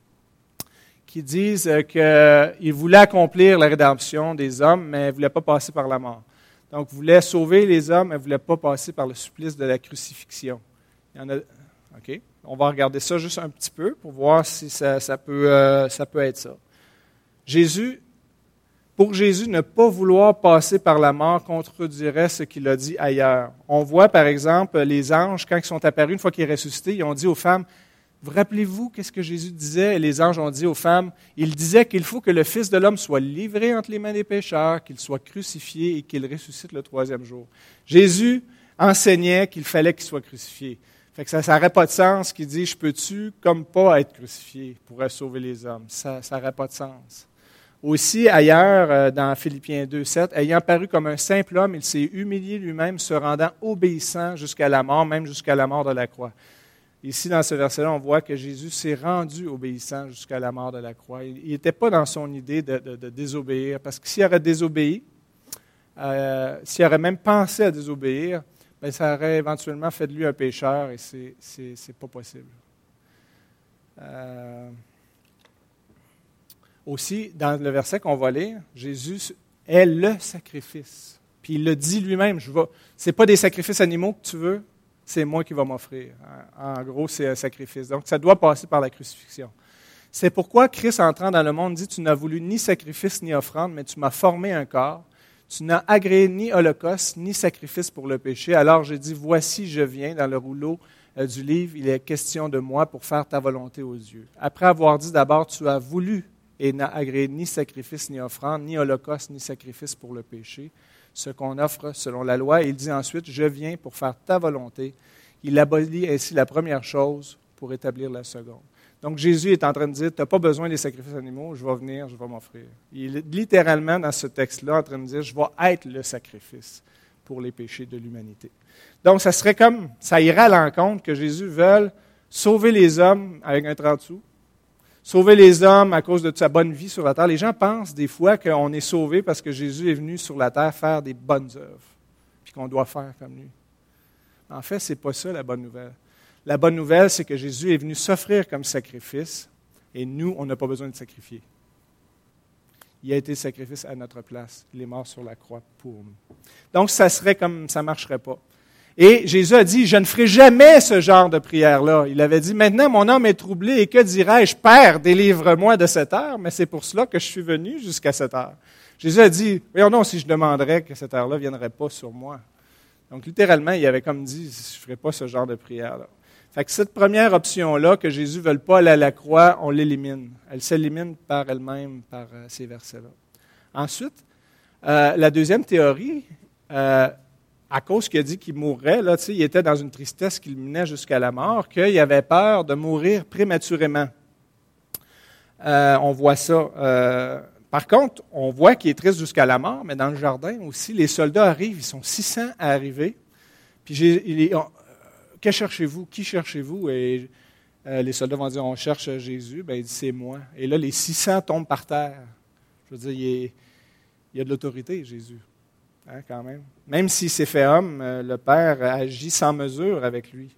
qui disent qu'il voulait accomplir la rédemption des hommes, mais il ne voulait pas passer par la mort. Donc, il voulait sauver les hommes, mais il ne voulait pas passer par le supplice de la crucifixion. Il y en a, OK? On va regarder ça juste un petit peu pour voir si ça, ça, peut, euh, ça peut être ça. Jésus, pour Jésus, ne pas vouloir passer par la mort contredirait ce qu'il a dit ailleurs. On voit, par exemple, les anges, quand ils sont apparus, une fois qu'il est ressuscité, ils ont dit aux femmes, « Vous rappelez-vous qu'est-ce que Jésus disait? » Et les anges ont dit aux femmes, il disait qu'il faut que le Fils de l'homme soit livré entre les mains des pécheurs, qu'il soit crucifié et qu'il ressuscite le troisième jour. Jésus enseignait qu'il fallait qu'il soit crucifié. Fait que ça n'aurait pas de sens qu'il dit « Je peux-tu comme pas être crucifié pour sauver les hommes? » Ça n'aurait pas de sens. Aussi, ailleurs, dans Philippiens deux, sept, « Ayant paru comme un simple homme, il s'est humilié lui-même, se rendant obéissant jusqu'à la mort, même jusqu'à la mort de la croix. » Ici, dans ce verset-là, on voit que Jésus s'est rendu obéissant jusqu'à la mort de la croix. Il n'était pas dans son idée de, de, de désobéir, parce que s'il aurait désobéi, euh, s'il aurait même pensé à désobéir, bien, ça aurait éventuellement fait de lui un pécheur et c'est, c'est, c'est pas possible. Euh, aussi, dans le verset qu'on va lire, Jésus est le sacrifice. Puis il le dit lui-même, je vais, c'est pas des sacrifices animaux que tu veux, c'est moi qui vais m'offrir. En gros, c'est un sacrifice. Donc, ça doit passer par la crucifixion. C'est pourquoi Christ, entrant dans le monde, dit « Tu n'as voulu ni sacrifice ni offrande, mais tu m'as formé un corps. Tu n'as agréé ni holocauste, ni sacrifice pour le péché. Alors j'ai dit, voici, je viens. » Dans le rouleau euh, du livre, il est question de moi pour faire ta volonté aux yeux. Après avoir dit d'abord, tu as voulu et n'as agréé ni sacrifice, ni offrande, ni holocauste, ni sacrifice pour le péché, ce qu'on offre selon la loi. Et il dit ensuite, je viens pour faire ta volonté. Il abolit ainsi la première chose pour établir la seconde. Donc, Jésus est en train de dire, tu n'as pas besoin des sacrifices animaux, je vais venir, je vais m'offrir. Il est littéralement, dans ce texte-là, en train de dire, je vais être le sacrifice pour les péchés de l'humanité. Donc, ça serait comme, ça irait à l'encontre que Jésus veuille sauver les hommes avec un trente sous, sauver les hommes à cause de sa bonne vie sur la terre. Les gens pensent des fois qu'on est sauvé parce que Jésus est venu sur la terre faire des bonnes œuvres, puis qu'on doit faire comme lui. En fait, ce n'est pas ça la bonne nouvelle. La bonne nouvelle, c'est que Jésus est venu s'offrir comme sacrifice et nous, on n'a pas besoin de sacrifier. Il a été sacrifice à notre place. Il est mort sur la croix pour nous. Donc, ça serait comme, ça ne marcherait pas. Et Jésus a dit, je ne ferai jamais ce genre de prière-là. Il avait dit, maintenant mon âme est troublée et que dirais-je? Père, délivre-moi de cette heure, mais c'est pour cela que je suis venu jusqu'à cette heure. Jésus a dit, voyons donc si je demanderais que cette heure-là ne viendrait pas sur moi. Donc, littéralement, il avait comme dit, je ne ferai pas ce genre de prière-là. Fait que cette première option-là, que Jésus ne veut pas aller à la croix, on l'élimine. Elle s'élimine par elle-même, par euh, ces versets-là. Ensuite, euh, la deuxième théorie, euh, à cause qu'il a dit qu'il mourrait, là, il était dans une tristesse qui le menait jusqu'à la mort, qu'il avait peur de mourir prématurément. Euh, on voit ça. Euh, par contre, on voit qu'il est triste jusqu'à la mort, mais dans le jardin aussi, les soldats arrivent, ils sont six cents à arriver. Puis j'ai, il est, on, que cherchez-vous? Qui cherchez-vous? Et euh, les soldats vont dire, on cherche Jésus. Ben, il dit, c'est moi. Et là, les six cents tombent par terre. Je veux dire, il, est, il a de l'autorité, Jésus, hein, quand même. Même s'il s'est fait homme, euh, le Père agit sans mesure avec lui.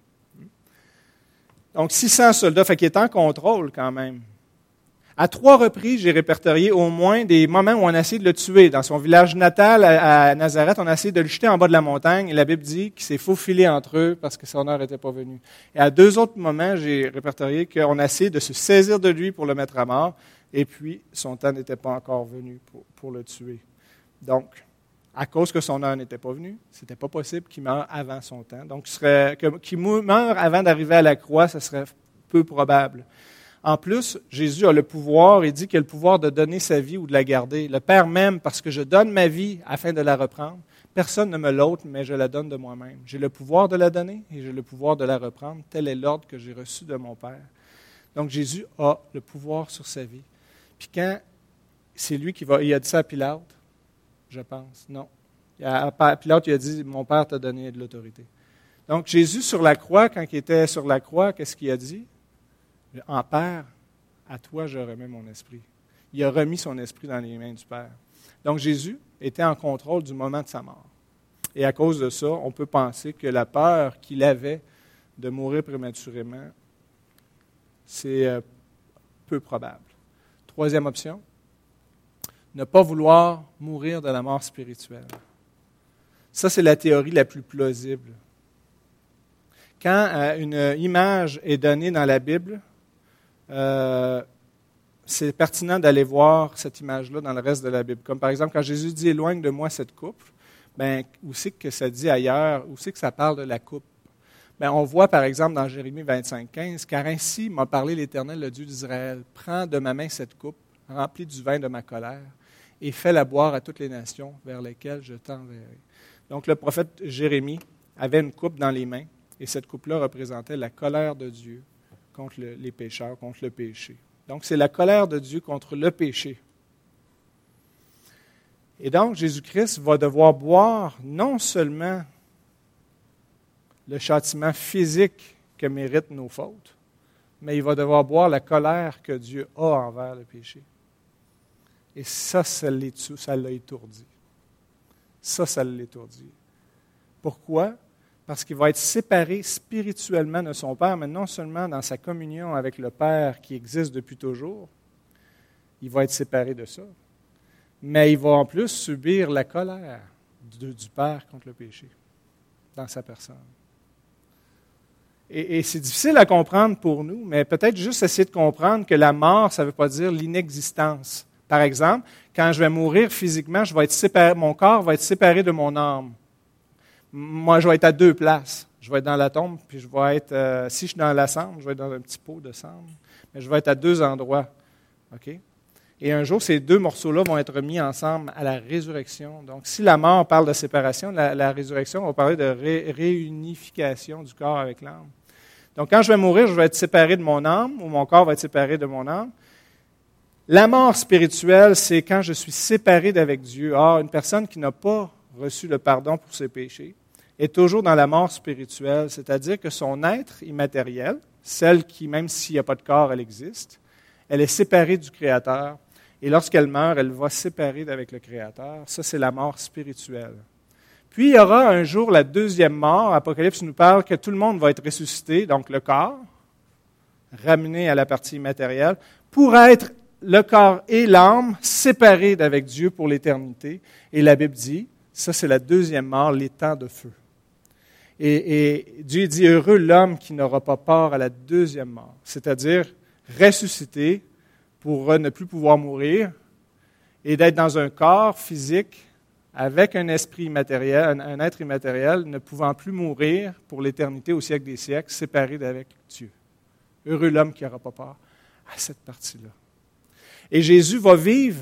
Donc, six cents soldats, fait qu'il est en contrôle quand même. À trois reprises, j'ai répertorié au moins des moments où on a essayé de le tuer. Dans son village natal, à Nazareth, on a essayé de le jeter en bas de la montagne. Et la Bible dit qu'il s'est faufilé entre eux parce que son heure n'était pas venue. Et à deux autres moments, j'ai répertorié qu'on a essayé de se saisir de lui pour le mettre à mort. Et puis, son temps n'était pas encore venu pour, pour le tuer. Donc, à cause que son heure n'était pas venue, ce n'était pas possible qu'il meure avant son temps. Donc, serait, que, qu'il meure avant d'arriver à la croix, ce serait peu probable. En plus, Jésus a le pouvoir, il dit qu'il a le pouvoir de donner sa vie ou de la garder. Le Père m'aime parce que je donne ma vie afin de la reprendre. Personne ne me l'ôte, mais je la donne de moi-même. J'ai le pouvoir de la donner et j'ai le pouvoir de la reprendre. Tel est l'ordre que j'ai reçu de mon Père. Donc Jésus a le pouvoir sur sa vie. Puis quand c'est lui qui va, il a dit ça à Pilate, je pense, non. À Pilate, il a dit, mon Père t'a donné de l'autorité. Donc Jésus sur la croix, quand il était sur la croix, qu'est-ce qu'il a dit? En Père, à toi je remets mon esprit. Il a remis son esprit dans les mains du Père. Donc Jésus était en contrôle du moment de sa mort. Et à cause de ça, on peut penser que la peur qu'il avait de mourir prématurément, c'est peu probable. Troisième option, ne pas vouloir mourir de la mort spirituelle. Ça, c'est la théorie la plus plausible. Quand euh, une image est donnée dans la Bible, Euh, c'est pertinent d'aller voir cette image-là dans le reste de la Bible. Comme par exemple, quand Jésus dit « Éloigne de moi cette coupe », ben, où c'est que ça dit ailleurs? Où c'est que ça parle de la coupe? Ben, on voit par exemple dans Jérémie vingt-cinq, quinze, « Car ainsi m'a parlé l'Éternel, le Dieu d'Israël. Prends de ma main cette coupe, remplie du vin de ma colère, et fais-la boire à toutes les nations vers lesquelles je t'enverrai. » Donc le prophète Jérémie avait une coupe dans les mains, et cette coupe-là représentait la colère de Dieu contre le, les pécheurs, contre le péché. Donc, c'est la colère de Dieu contre le péché. Et donc, Jésus-Christ va devoir boire non seulement le châtiment physique que méritent nos fautes, mais il va devoir boire la colère que Dieu a envers le péché. Et ça, ça l'a étourdi. Ça, ça l'étourdit. Pourquoi? Parce qu'il va être séparé spirituellement de son Père, mais non seulement dans sa communion avec le Père qui existe depuis toujours, il va être séparé de ça, mais il va en plus subir la colère du, du Père contre le péché dans sa personne. Et, et c'est difficile à comprendre pour nous, mais peut-être juste essayer de comprendre que la mort, ça ne veut pas dire l'inexistence. Par exemple, quand je vais mourir physiquement, je vais être séparé, mon corps va être séparé de mon âme. Moi, je vais être à deux places. Je vais être dans la tombe, puis je vais être, euh, si je suis dans la cendre, je vais être dans un petit pot de cendre, mais je vais être à deux endroits. OK? Et un jour, ces deux morceaux-là vont être mis ensemble à la résurrection. Donc, si la mort parle de séparation, la, la résurrection va parler de ré, réunification du corps avec l'âme. Donc, quand je vais mourir, je vais être séparé de mon âme, ou mon corps va être séparé de mon âme. La mort spirituelle, c'est quand je suis séparé d'avec Dieu. Or, une personne qui n'a pas reçu le pardon pour ses péchés, est toujours dans la mort spirituelle, c'est-à-dire que son être immatériel, celle qui, même s'il n'y a pas de corps, elle existe, elle est séparée du Créateur, et lorsqu'elle meurt, elle va séparer d'avec le Créateur. Ça, c'est la mort spirituelle. Puis, il y aura un jour la deuxième mort. Apocalypse nous parle que tout le monde va être ressuscité, donc le corps, ramené à la partie immatérielle, pour être le corps et l'âme séparés d'avec Dieu pour l'éternité. Et la Bible dit, ça, c'est la deuxième mort, les temps de feu. Et, et Dieu dit, heureux l'homme qui n'aura pas part à la deuxième mort, c'est-à-dire ressuscité pour ne plus pouvoir mourir et d'être dans un corps physique avec un esprit immatériel, un, un être immatériel, ne pouvant plus mourir pour l'éternité au siècle des siècles, séparé d'avec Dieu. Heureux l'homme qui n'aura pas part à cette partie-là. Et Jésus va vivre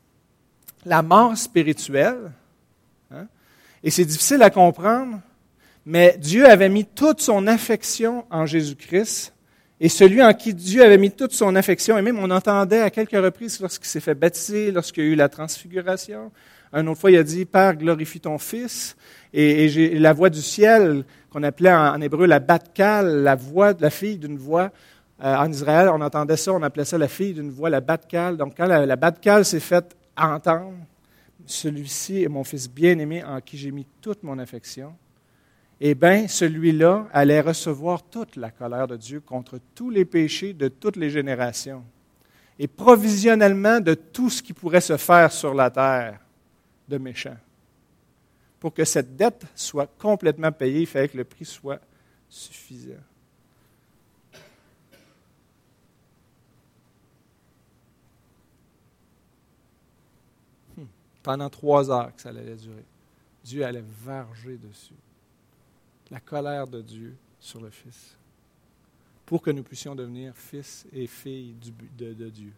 la mort spirituelle. Hein? Et c'est difficile à comprendre, mais Dieu avait mis toute son affection en Jésus-Christ, et celui en qui Dieu avait mis toute son affection, et même on entendait à quelques reprises lorsqu'il s'est fait baptiser, lorsqu'il y a eu la transfiguration. Une autre fois, il a dit « Père, glorifie ton Fils ». Et, et j'ai la voix du ciel, qu'on appelait en, en hébreu la Bat Kal, la voix de la fille d'une voix, Euh, en Israël, on entendait ça, on appelait ça la fille d'une voix, la bat-cale. Donc, quand la, la bat-cale s'est faite entendre, celui-ci est mon fils bien-aimé en qui j'ai mis toute mon affection, eh bien, celui-là allait recevoir toute la colère de Dieu contre tous les péchés de toutes les générations et provisionnellement de tout ce qui pourrait se faire sur la terre de méchants. Pour que cette dette soit complètement payée, il fallait que le prix soit suffisant. Pendant trois heures que ça allait durer, Dieu allait varger dessus. La colère de Dieu sur le Fils, pour que nous puissions devenir fils et filles du, de, de Dieu.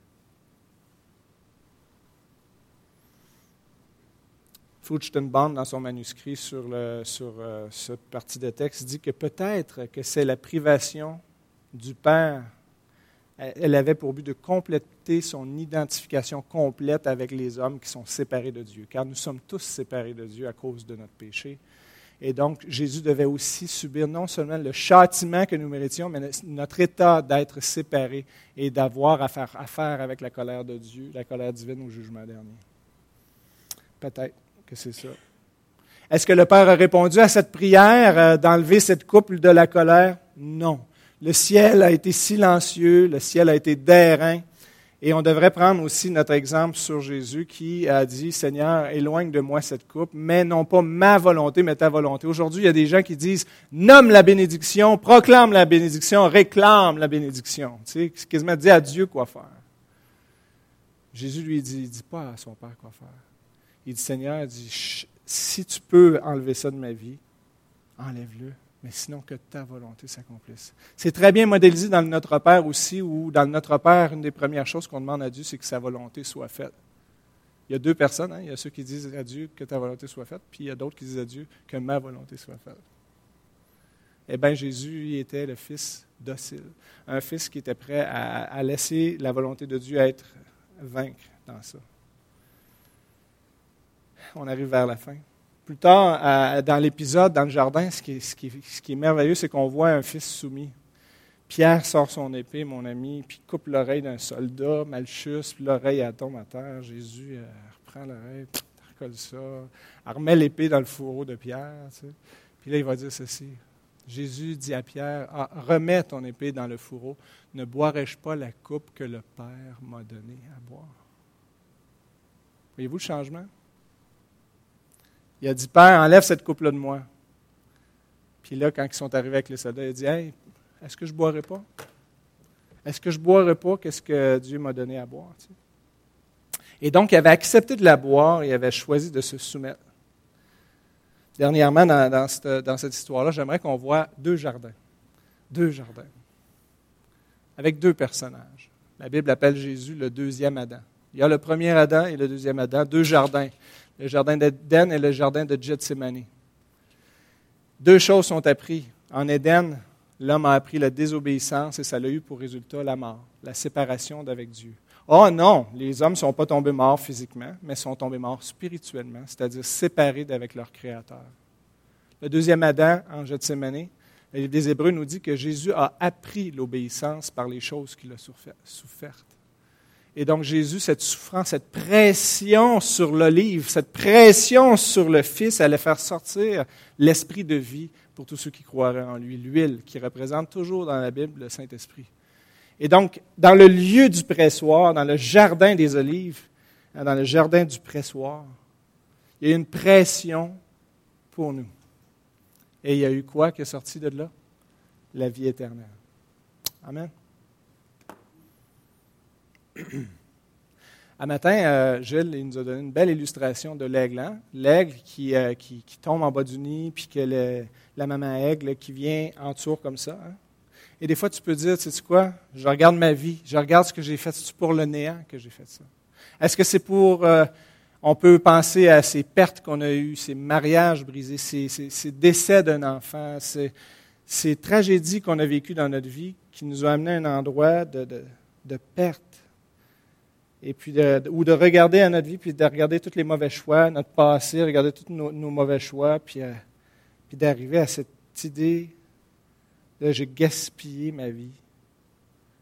Fouchtenbaum, dans son manuscrit sur, le, sur euh, cette partie de texte, dit que peut-être que c'est la privation du Père. Elle avait pour but de compléter son identification complète avec les hommes qui sont séparés de Dieu, car nous sommes tous séparés de Dieu à cause de notre péché. Et donc, Jésus devait aussi subir non seulement le châtiment que nous méritions, mais notre état d'être séparés et d'avoir à faire affaire avec la colère de Dieu, la colère divine au jugement dernier. Peut-être que c'est ça. Est-ce que le Père a répondu à cette prière d'enlever cette coupe de la colère? Non. Le ciel a été silencieux, le ciel a été d'airain, et on devrait prendre aussi notre exemple sur Jésus qui a dit « Seigneur, éloigne de moi cette coupe, mais non pas ma volonté, mais ta volonté. » Aujourd'hui, il y a des gens qui disent « Nomme la bénédiction, proclame la bénédiction, réclame la bénédiction. » Tu sais, c'est quasiment dit à Dieu quoi faire. Jésus lui dit, il ne dit pas à son Père quoi faire. Il dit « Seigneur, il dit, si tu peux enlever ça de ma vie, enlève-le. Mais sinon que ta volonté s'accomplisse. » C'est très bien modélisé dans le Notre Père aussi, où dans le Notre Père, une des premières choses qu'on demande à Dieu, c'est que sa volonté soit faite. Il y a deux personnes, hein? Il y a ceux qui disent à Dieu que ta volonté soit faite, puis il y a d'autres qui disent à Dieu que ma volonté soit faite. Eh bien, Jésus, il était le Fils docile, un Fils qui était prêt à, à laisser la volonté de Dieu être vaincre dans ça. On arrive vers la fin. Plus tard, à, dans l'épisode, dans le jardin, ce qui est, ce qui est, ce qui est merveilleux, c'est qu'on voit un fils soumis. Pierre sort son épée, mon ami, puis coupe l'oreille d'un soldat, Malchus, puis l'oreille elle tombe à terre. Jésus elle reprend l'oreille, pff, recolle ça, elle remet l'épée dans le fourreau de Pierre. Tu sais. Puis là, il va dire ceci. Jésus dit à Pierre, ah, remets ton épée dans le fourreau, ne boirai-je pas la coupe que le Père m'a donnée à boire? Voyez-vous le changement? Il a dit, Père, enlève cette coupe-là de moi. Puis là, quand ils sont arrivés avec les soldats, il a dit, hey, est-ce que je ne boirai pas? Est-ce que je ne boirai pas qu'est-ce que Dieu m'a donné à boire? Tu sais? Et donc, il avait accepté de la boire et il avait choisi de se soumettre. Dernièrement, dans, dans, cette, dans cette histoire-là, j'aimerais qu'on voit deux jardins. Deux jardins. Avec deux personnages. La Bible appelle Jésus le deuxième Adam. Il y a le premier Adam et le deuxième Adam, deux jardins. Le jardin d'Éden et le jardin de Gethsémani. Deux choses sont apprises. En Éden, l'homme a appris la désobéissance et ça l'a eu pour résultat la mort, la séparation d'avec Dieu. Oh non, les hommes ne sont pas tombés morts physiquement, mais sont tombés morts spirituellement, c'est-à-dire séparés d'avec leur Créateur. Le deuxième Adam, en Gethsémani, le livre des Hébreux nous dit que Jésus a appris l'obéissance par les choses qu'il a souffertes. Et donc Jésus, cette souffrance, cette pression sur l'olive, cette pression sur le Fils, allait faire sortir l'esprit de vie pour tous ceux qui croiraient en lui, l'huile qui représente toujours dans la Bible le Saint-Esprit. Et donc, dans le lieu du pressoir, dans le jardin des olives, dans le jardin du pressoir, il y a eu une pression pour nous. Et il y a eu quoi qui est sorti de là? La vie éternelle. Amen. Un matin, euh, Gilles il nous a donné une belle illustration de l'aigle. Hein? L'aigle qui, euh, qui, qui tombe en bas du nid, puis que le, la maman aigle qui vient en tour comme ça. Hein? Et des fois, tu peux dire, tu sais quoi, je regarde ma vie, je regarde ce que j'ai fait. C'est pour le néant que j'ai fait ça. Est-ce que c'est pour... Euh, on peut penser à ces pertes qu'on a eues, ces mariages brisés, ces, ces, ces décès d'un enfant, ces, ces tragédies qu'on a vécues dans notre vie qui nous ont amené à un endroit de, de, de perte. Et puis de, ou de regarder à notre vie, puis de regarder tous les mauvais choix, notre passé, regarder tous nos, nos mauvais choix, puis, euh, puis d'arriver à cette idée de j'ai gaspillé ma vie.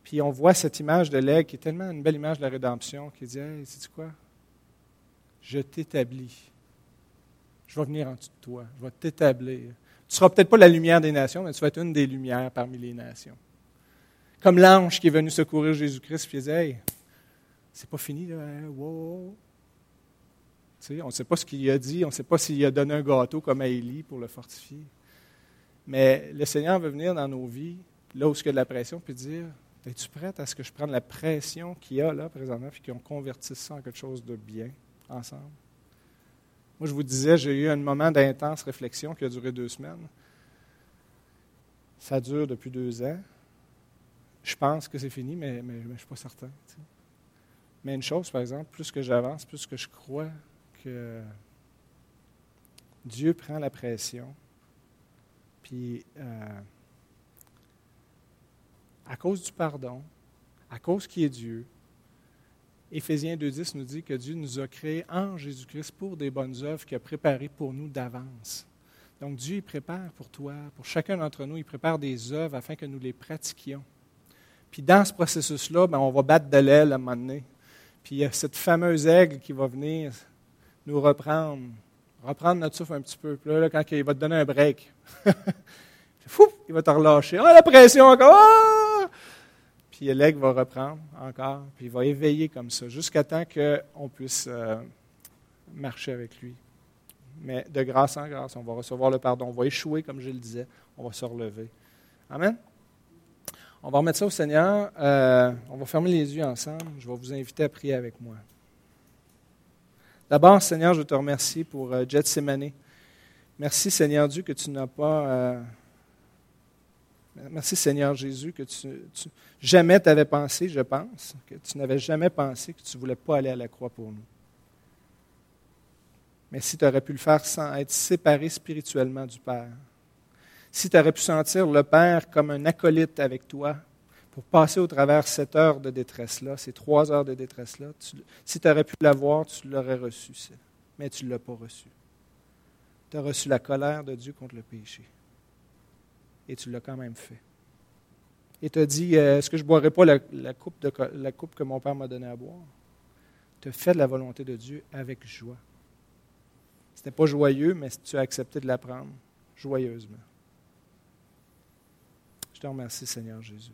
Puis on voit cette image de l'aigle qui est tellement une belle image de la rédemption, qui dit « Hey, sais-tu quoi? Je t'établis. Je vais venir en dessous de toi. Je vais t'établir. Tu ne seras peut-être pas la lumière des nations, mais tu vas être une des lumières parmi les nations. » Comme l'ange qui est venu secourir Jésus-Christ, puis il dit « Hey, c'est pas fini, là. Wow. » Tu sais, on ne sait pas ce qu'il a dit, on ne sait pas s'il a donné un gâteau comme à Élie pour le fortifier. Mais le Seigneur veut venir dans nos vies, là où il y a de la pression, puis dire « Es-tu prête à ce que je prenne la pression qu'il y a là présentement, puis qu'on convertisse ça en quelque chose de bien ensemble? » Moi, je vous disais, j'ai eu un moment d'intense réflexion qui a duré deux semaines. Ça dure depuis deux ans. Je pense que c'est fini, mais, mais, mais je ne suis pas certain. Tu sais. Mais une chose, par exemple, plus que j'avance, plus que je crois que Dieu prend la pression, puis euh, à cause du pardon, à cause qu'il est Dieu, Éphésiens deux dix nous dit que Dieu nous a créés en Jésus-Christ pour des bonnes œuvres qu'il a préparées pour nous d'avance. Donc Dieu, il prépare pour toi, pour chacun d'entre nous, il prépare des œuvres afin que nous les pratiquions. Puis dans ce processus-là, bien, on va battre de l'aile à un moment donné. Puis il y a cette fameuse aigle qui va venir nous reprendre, reprendre notre souffle un petit peu. Puis là, là quand il va te donner un break, fou, il va te relâcher. Ah, la pression encore! Ah! Puis l'aigle va reprendre encore, puis il va éveiller comme ça, jusqu'à temps qu'on puisse euh, marcher avec lui. Mais de grâce en grâce, on va recevoir le pardon. On va échouer, comme je le disais, on va se relever. Amen? On va remettre ça au Seigneur. Euh, on va fermer les yeux ensemble. Je vais vous inviter à prier avec moi. D'abord, Seigneur, je te remercie pour euh, Gethsémani. Merci, Seigneur Dieu, que tu n'as pas... Euh, merci, Seigneur Jésus, que tu, tu jamais tu avais pensé, je pense, que tu n'avais jamais pensé que tu ne voulais pas aller à la croix pour nous. Mais si tu aurais pu le faire sans être séparé spirituellement du Père, si tu aurais pu sentir le Père comme un acolyte avec toi pour passer au travers cette heure de détresse-là, ces trois heures de détresse-là, tu, si tu aurais pu l'avoir, tu l'aurais reçu, mais tu ne l'as pas reçu. Tu as reçu la colère de Dieu contre le péché. Et tu l'as quand même fait. Et tu as dit, euh, est-ce que je ne boirai pas la, la, coupe de, la coupe que mon Père m'a donnée à boire? Tu as fait de la volonté de Dieu avec joie. Ce n'était pas joyeux, mais tu as accepté de la prendre joyeusement. Je te remercie, Seigneur Jésus.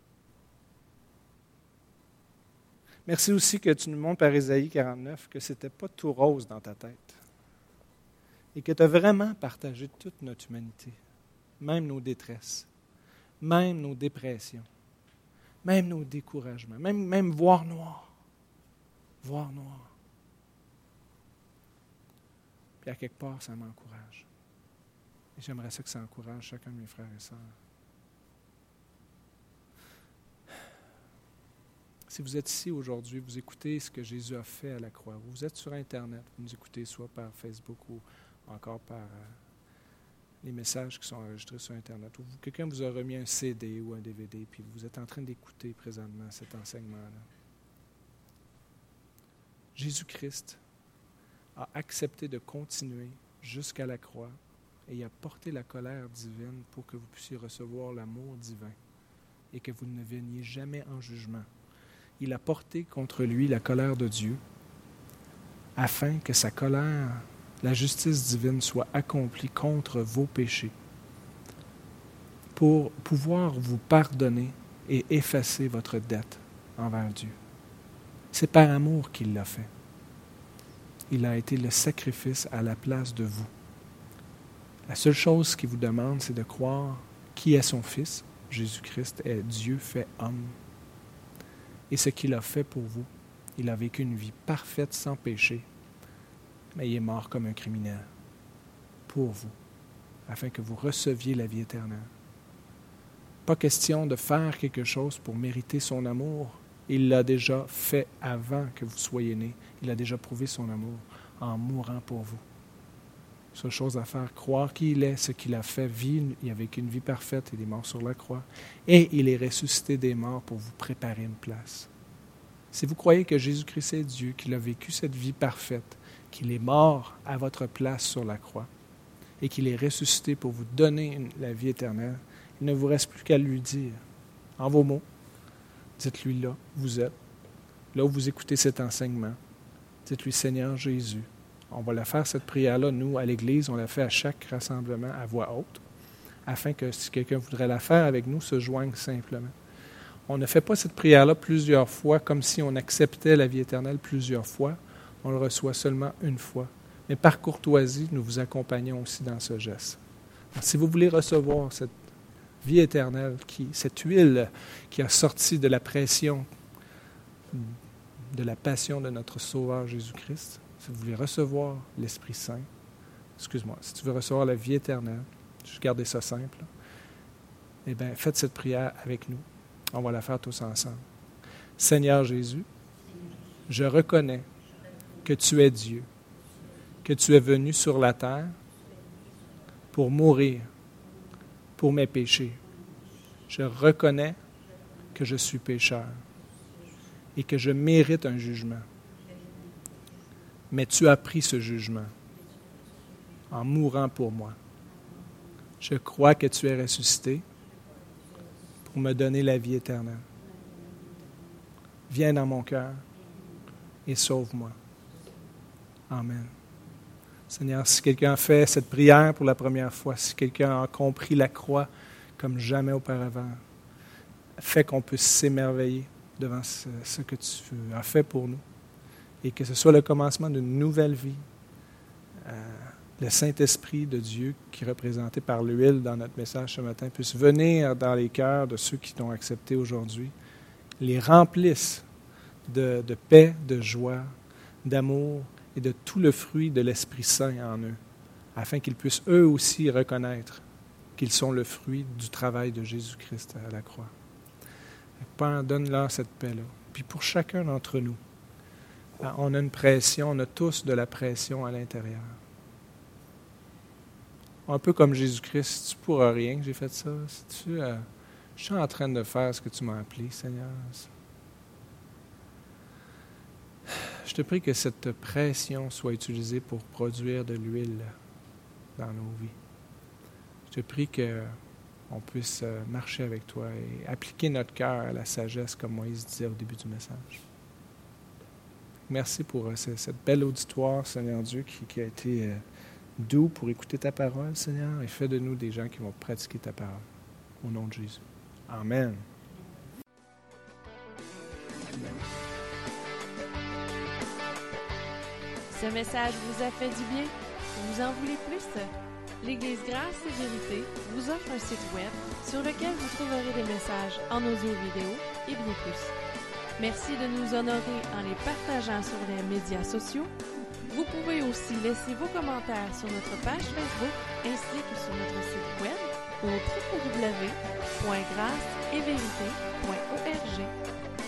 Merci aussi que tu nous montres par Ésaïe quarante-neuf que ce n'était pas tout rose dans ta tête. Et que tu as vraiment partagé toute notre humanité. Même nos détresses, même nos dépressions, même nos découragements, même, même voir noir. Voir noir. Puis à quelque part, ça m'encourage. Et j'aimerais ça que ça encourage chacun de mes frères et sœurs. Si vous êtes ici aujourd'hui, vous écoutez ce que Jésus a fait à la croix. Vous êtes sur Internet, vous nous écoutez soit par Facebook ou encore par... Euh, les messages qui sont enregistrés sur Internet, ou quelqu'un vous a remis un C D ou un D V D, puis vous êtes en train d'écouter présentement cet enseignement-là. Jésus-Christ a accepté de continuer jusqu'à la croix et il a porté la colère divine pour que vous puissiez recevoir l'amour divin et que vous ne veniez jamais en jugement. Il a porté contre lui la colère de Dieu afin que sa colère, la justice divine soit accomplie contre vos péchés pour pouvoir vous pardonner et effacer votre dette envers Dieu. C'est par amour qu'il l'a fait. Il a été le sacrifice à la place de vous. La seule chose qu'il vous demande, c'est de croire qui est son Fils. Jésus-Christ est Dieu fait homme. Et ce qu'il a fait pour vous, il a vécu une vie parfaite sans péché, mais il est mort comme un criminel pour vous, afin que vous receviez la vie éternelle. Pas question de faire quelque chose pour mériter son amour. Il l'a déjà fait avant que vous soyez nés. Il a déjà prouvé son amour en mourant pour vous. Seule chose à faire, croire qui il est, ce qu'il a fait, vie, il a vécu une vie parfaite, il est mort sur la croix, et il est ressuscité des morts pour vous préparer une place. Si vous croyez que Jésus-Christ est Dieu, qu'il a vécu cette vie parfaite, qu'il est mort à votre place sur la croix et qu'il est ressuscité pour vous donner une, la vie éternelle, il ne vous reste plus qu'à lui dire, en vos mots, Dites-lui là, vous êtes. Là où vous écoutez cet enseignement, dites-lui, Seigneur Jésus, on va la faire, cette prière-là, nous, à l'Église, on la fait à chaque rassemblement à voix haute, afin que si quelqu'un voudrait la faire avec nous, se joigne simplement. On ne fait pas cette prière-là plusieurs fois, comme si on acceptait la vie éternelle plusieurs fois. On le reçoit seulement une fois. Mais par courtoisie, nous vous accompagnons aussi dans ce geste. Alors, si vous voulez recevoir cette vie éternelle, qui, cette huile qui a sorti de la pression, de la passion de notre Sauveur Jésus-Christ, si vous voulez recevoir l'Esprit Saint, excuse-moi, si tu veux recevoir la vie éternelle, je vais garder ça simple, eh bien, faites cette prière avec nous. On va la faire tous ensemble. Seigneur Jésus, je reconnais que tu es Dieu, que tu es venu sur la terre pour mourir pour mes péchés. Je reconnais que je suis pécheur et que je mérite un jugement. Mais tu as pris ce jugement en mourant pour moi. Je crois que tu es ressuscité pour me donner la vie éternelle. Viens dans mon cœur et sauve-moi. Amen. Seigneur, si quelqu'un fait cette prière pour la première fois, si quelqu'un a compris la croix comme jamais auparavant, fais qu'on puisse s'émerveiller devant ce, ce que tu as fait pour nous et que ce soit le commencement d'une nouvelle vie. Euh, le Saint-Esprit de Dieu, qui est représenté par l'huile dans notre message ce matin, puisse venir dans les cœurs de ceux qui t'ont accepté aujourd'hui, les remplisse de, de paix, de joie, d'amour et de tout le fruit de l'Esprit Saint en eux, afin qu'ils puissent eux aussi reconnaître qu'ils sont le fruit du travail de Jésus-Christ à la croix. Père, donne-leur cette paix-là. Puis pour chacun d'entre nous, on a une pression, on a tous de la pression à l'intérieur. Un peu comme Jésus-Christ, tu ne pourras rien que j'ai fait ça. Si tu, euh, je suis en train de faire ce que tu m'as appelé, Seigneur. Je te prie que cette pression soit utilisée pour produire de l'huile dans nos vies. Je te prie qu'on puisse marcher avec toi et appliquer notre cœur à la sagesse, comme Moïse disait au début du message. Merci pour cette belle auditoire, Seigneur Dieu, qui, qui a été doux pour écouter ta parole, Seigneur, et fais de nous des gens qui vont pratiquer ta parole. Au nom de Jésus. Amen. Ce message vous a fait du bien? Vous en voulez plus? L'Église Grâce et Vérité vous offre un site web sur lequel vous trouverez des messages en audio vidéo et bien plus. Merci de nous honorer en les partageant sur les médias sociaux. Vous pouvez aussi laisser vos commentaires sur notre page Facebook ainsi que sur notre site web au w w w point grâce et vérité point org.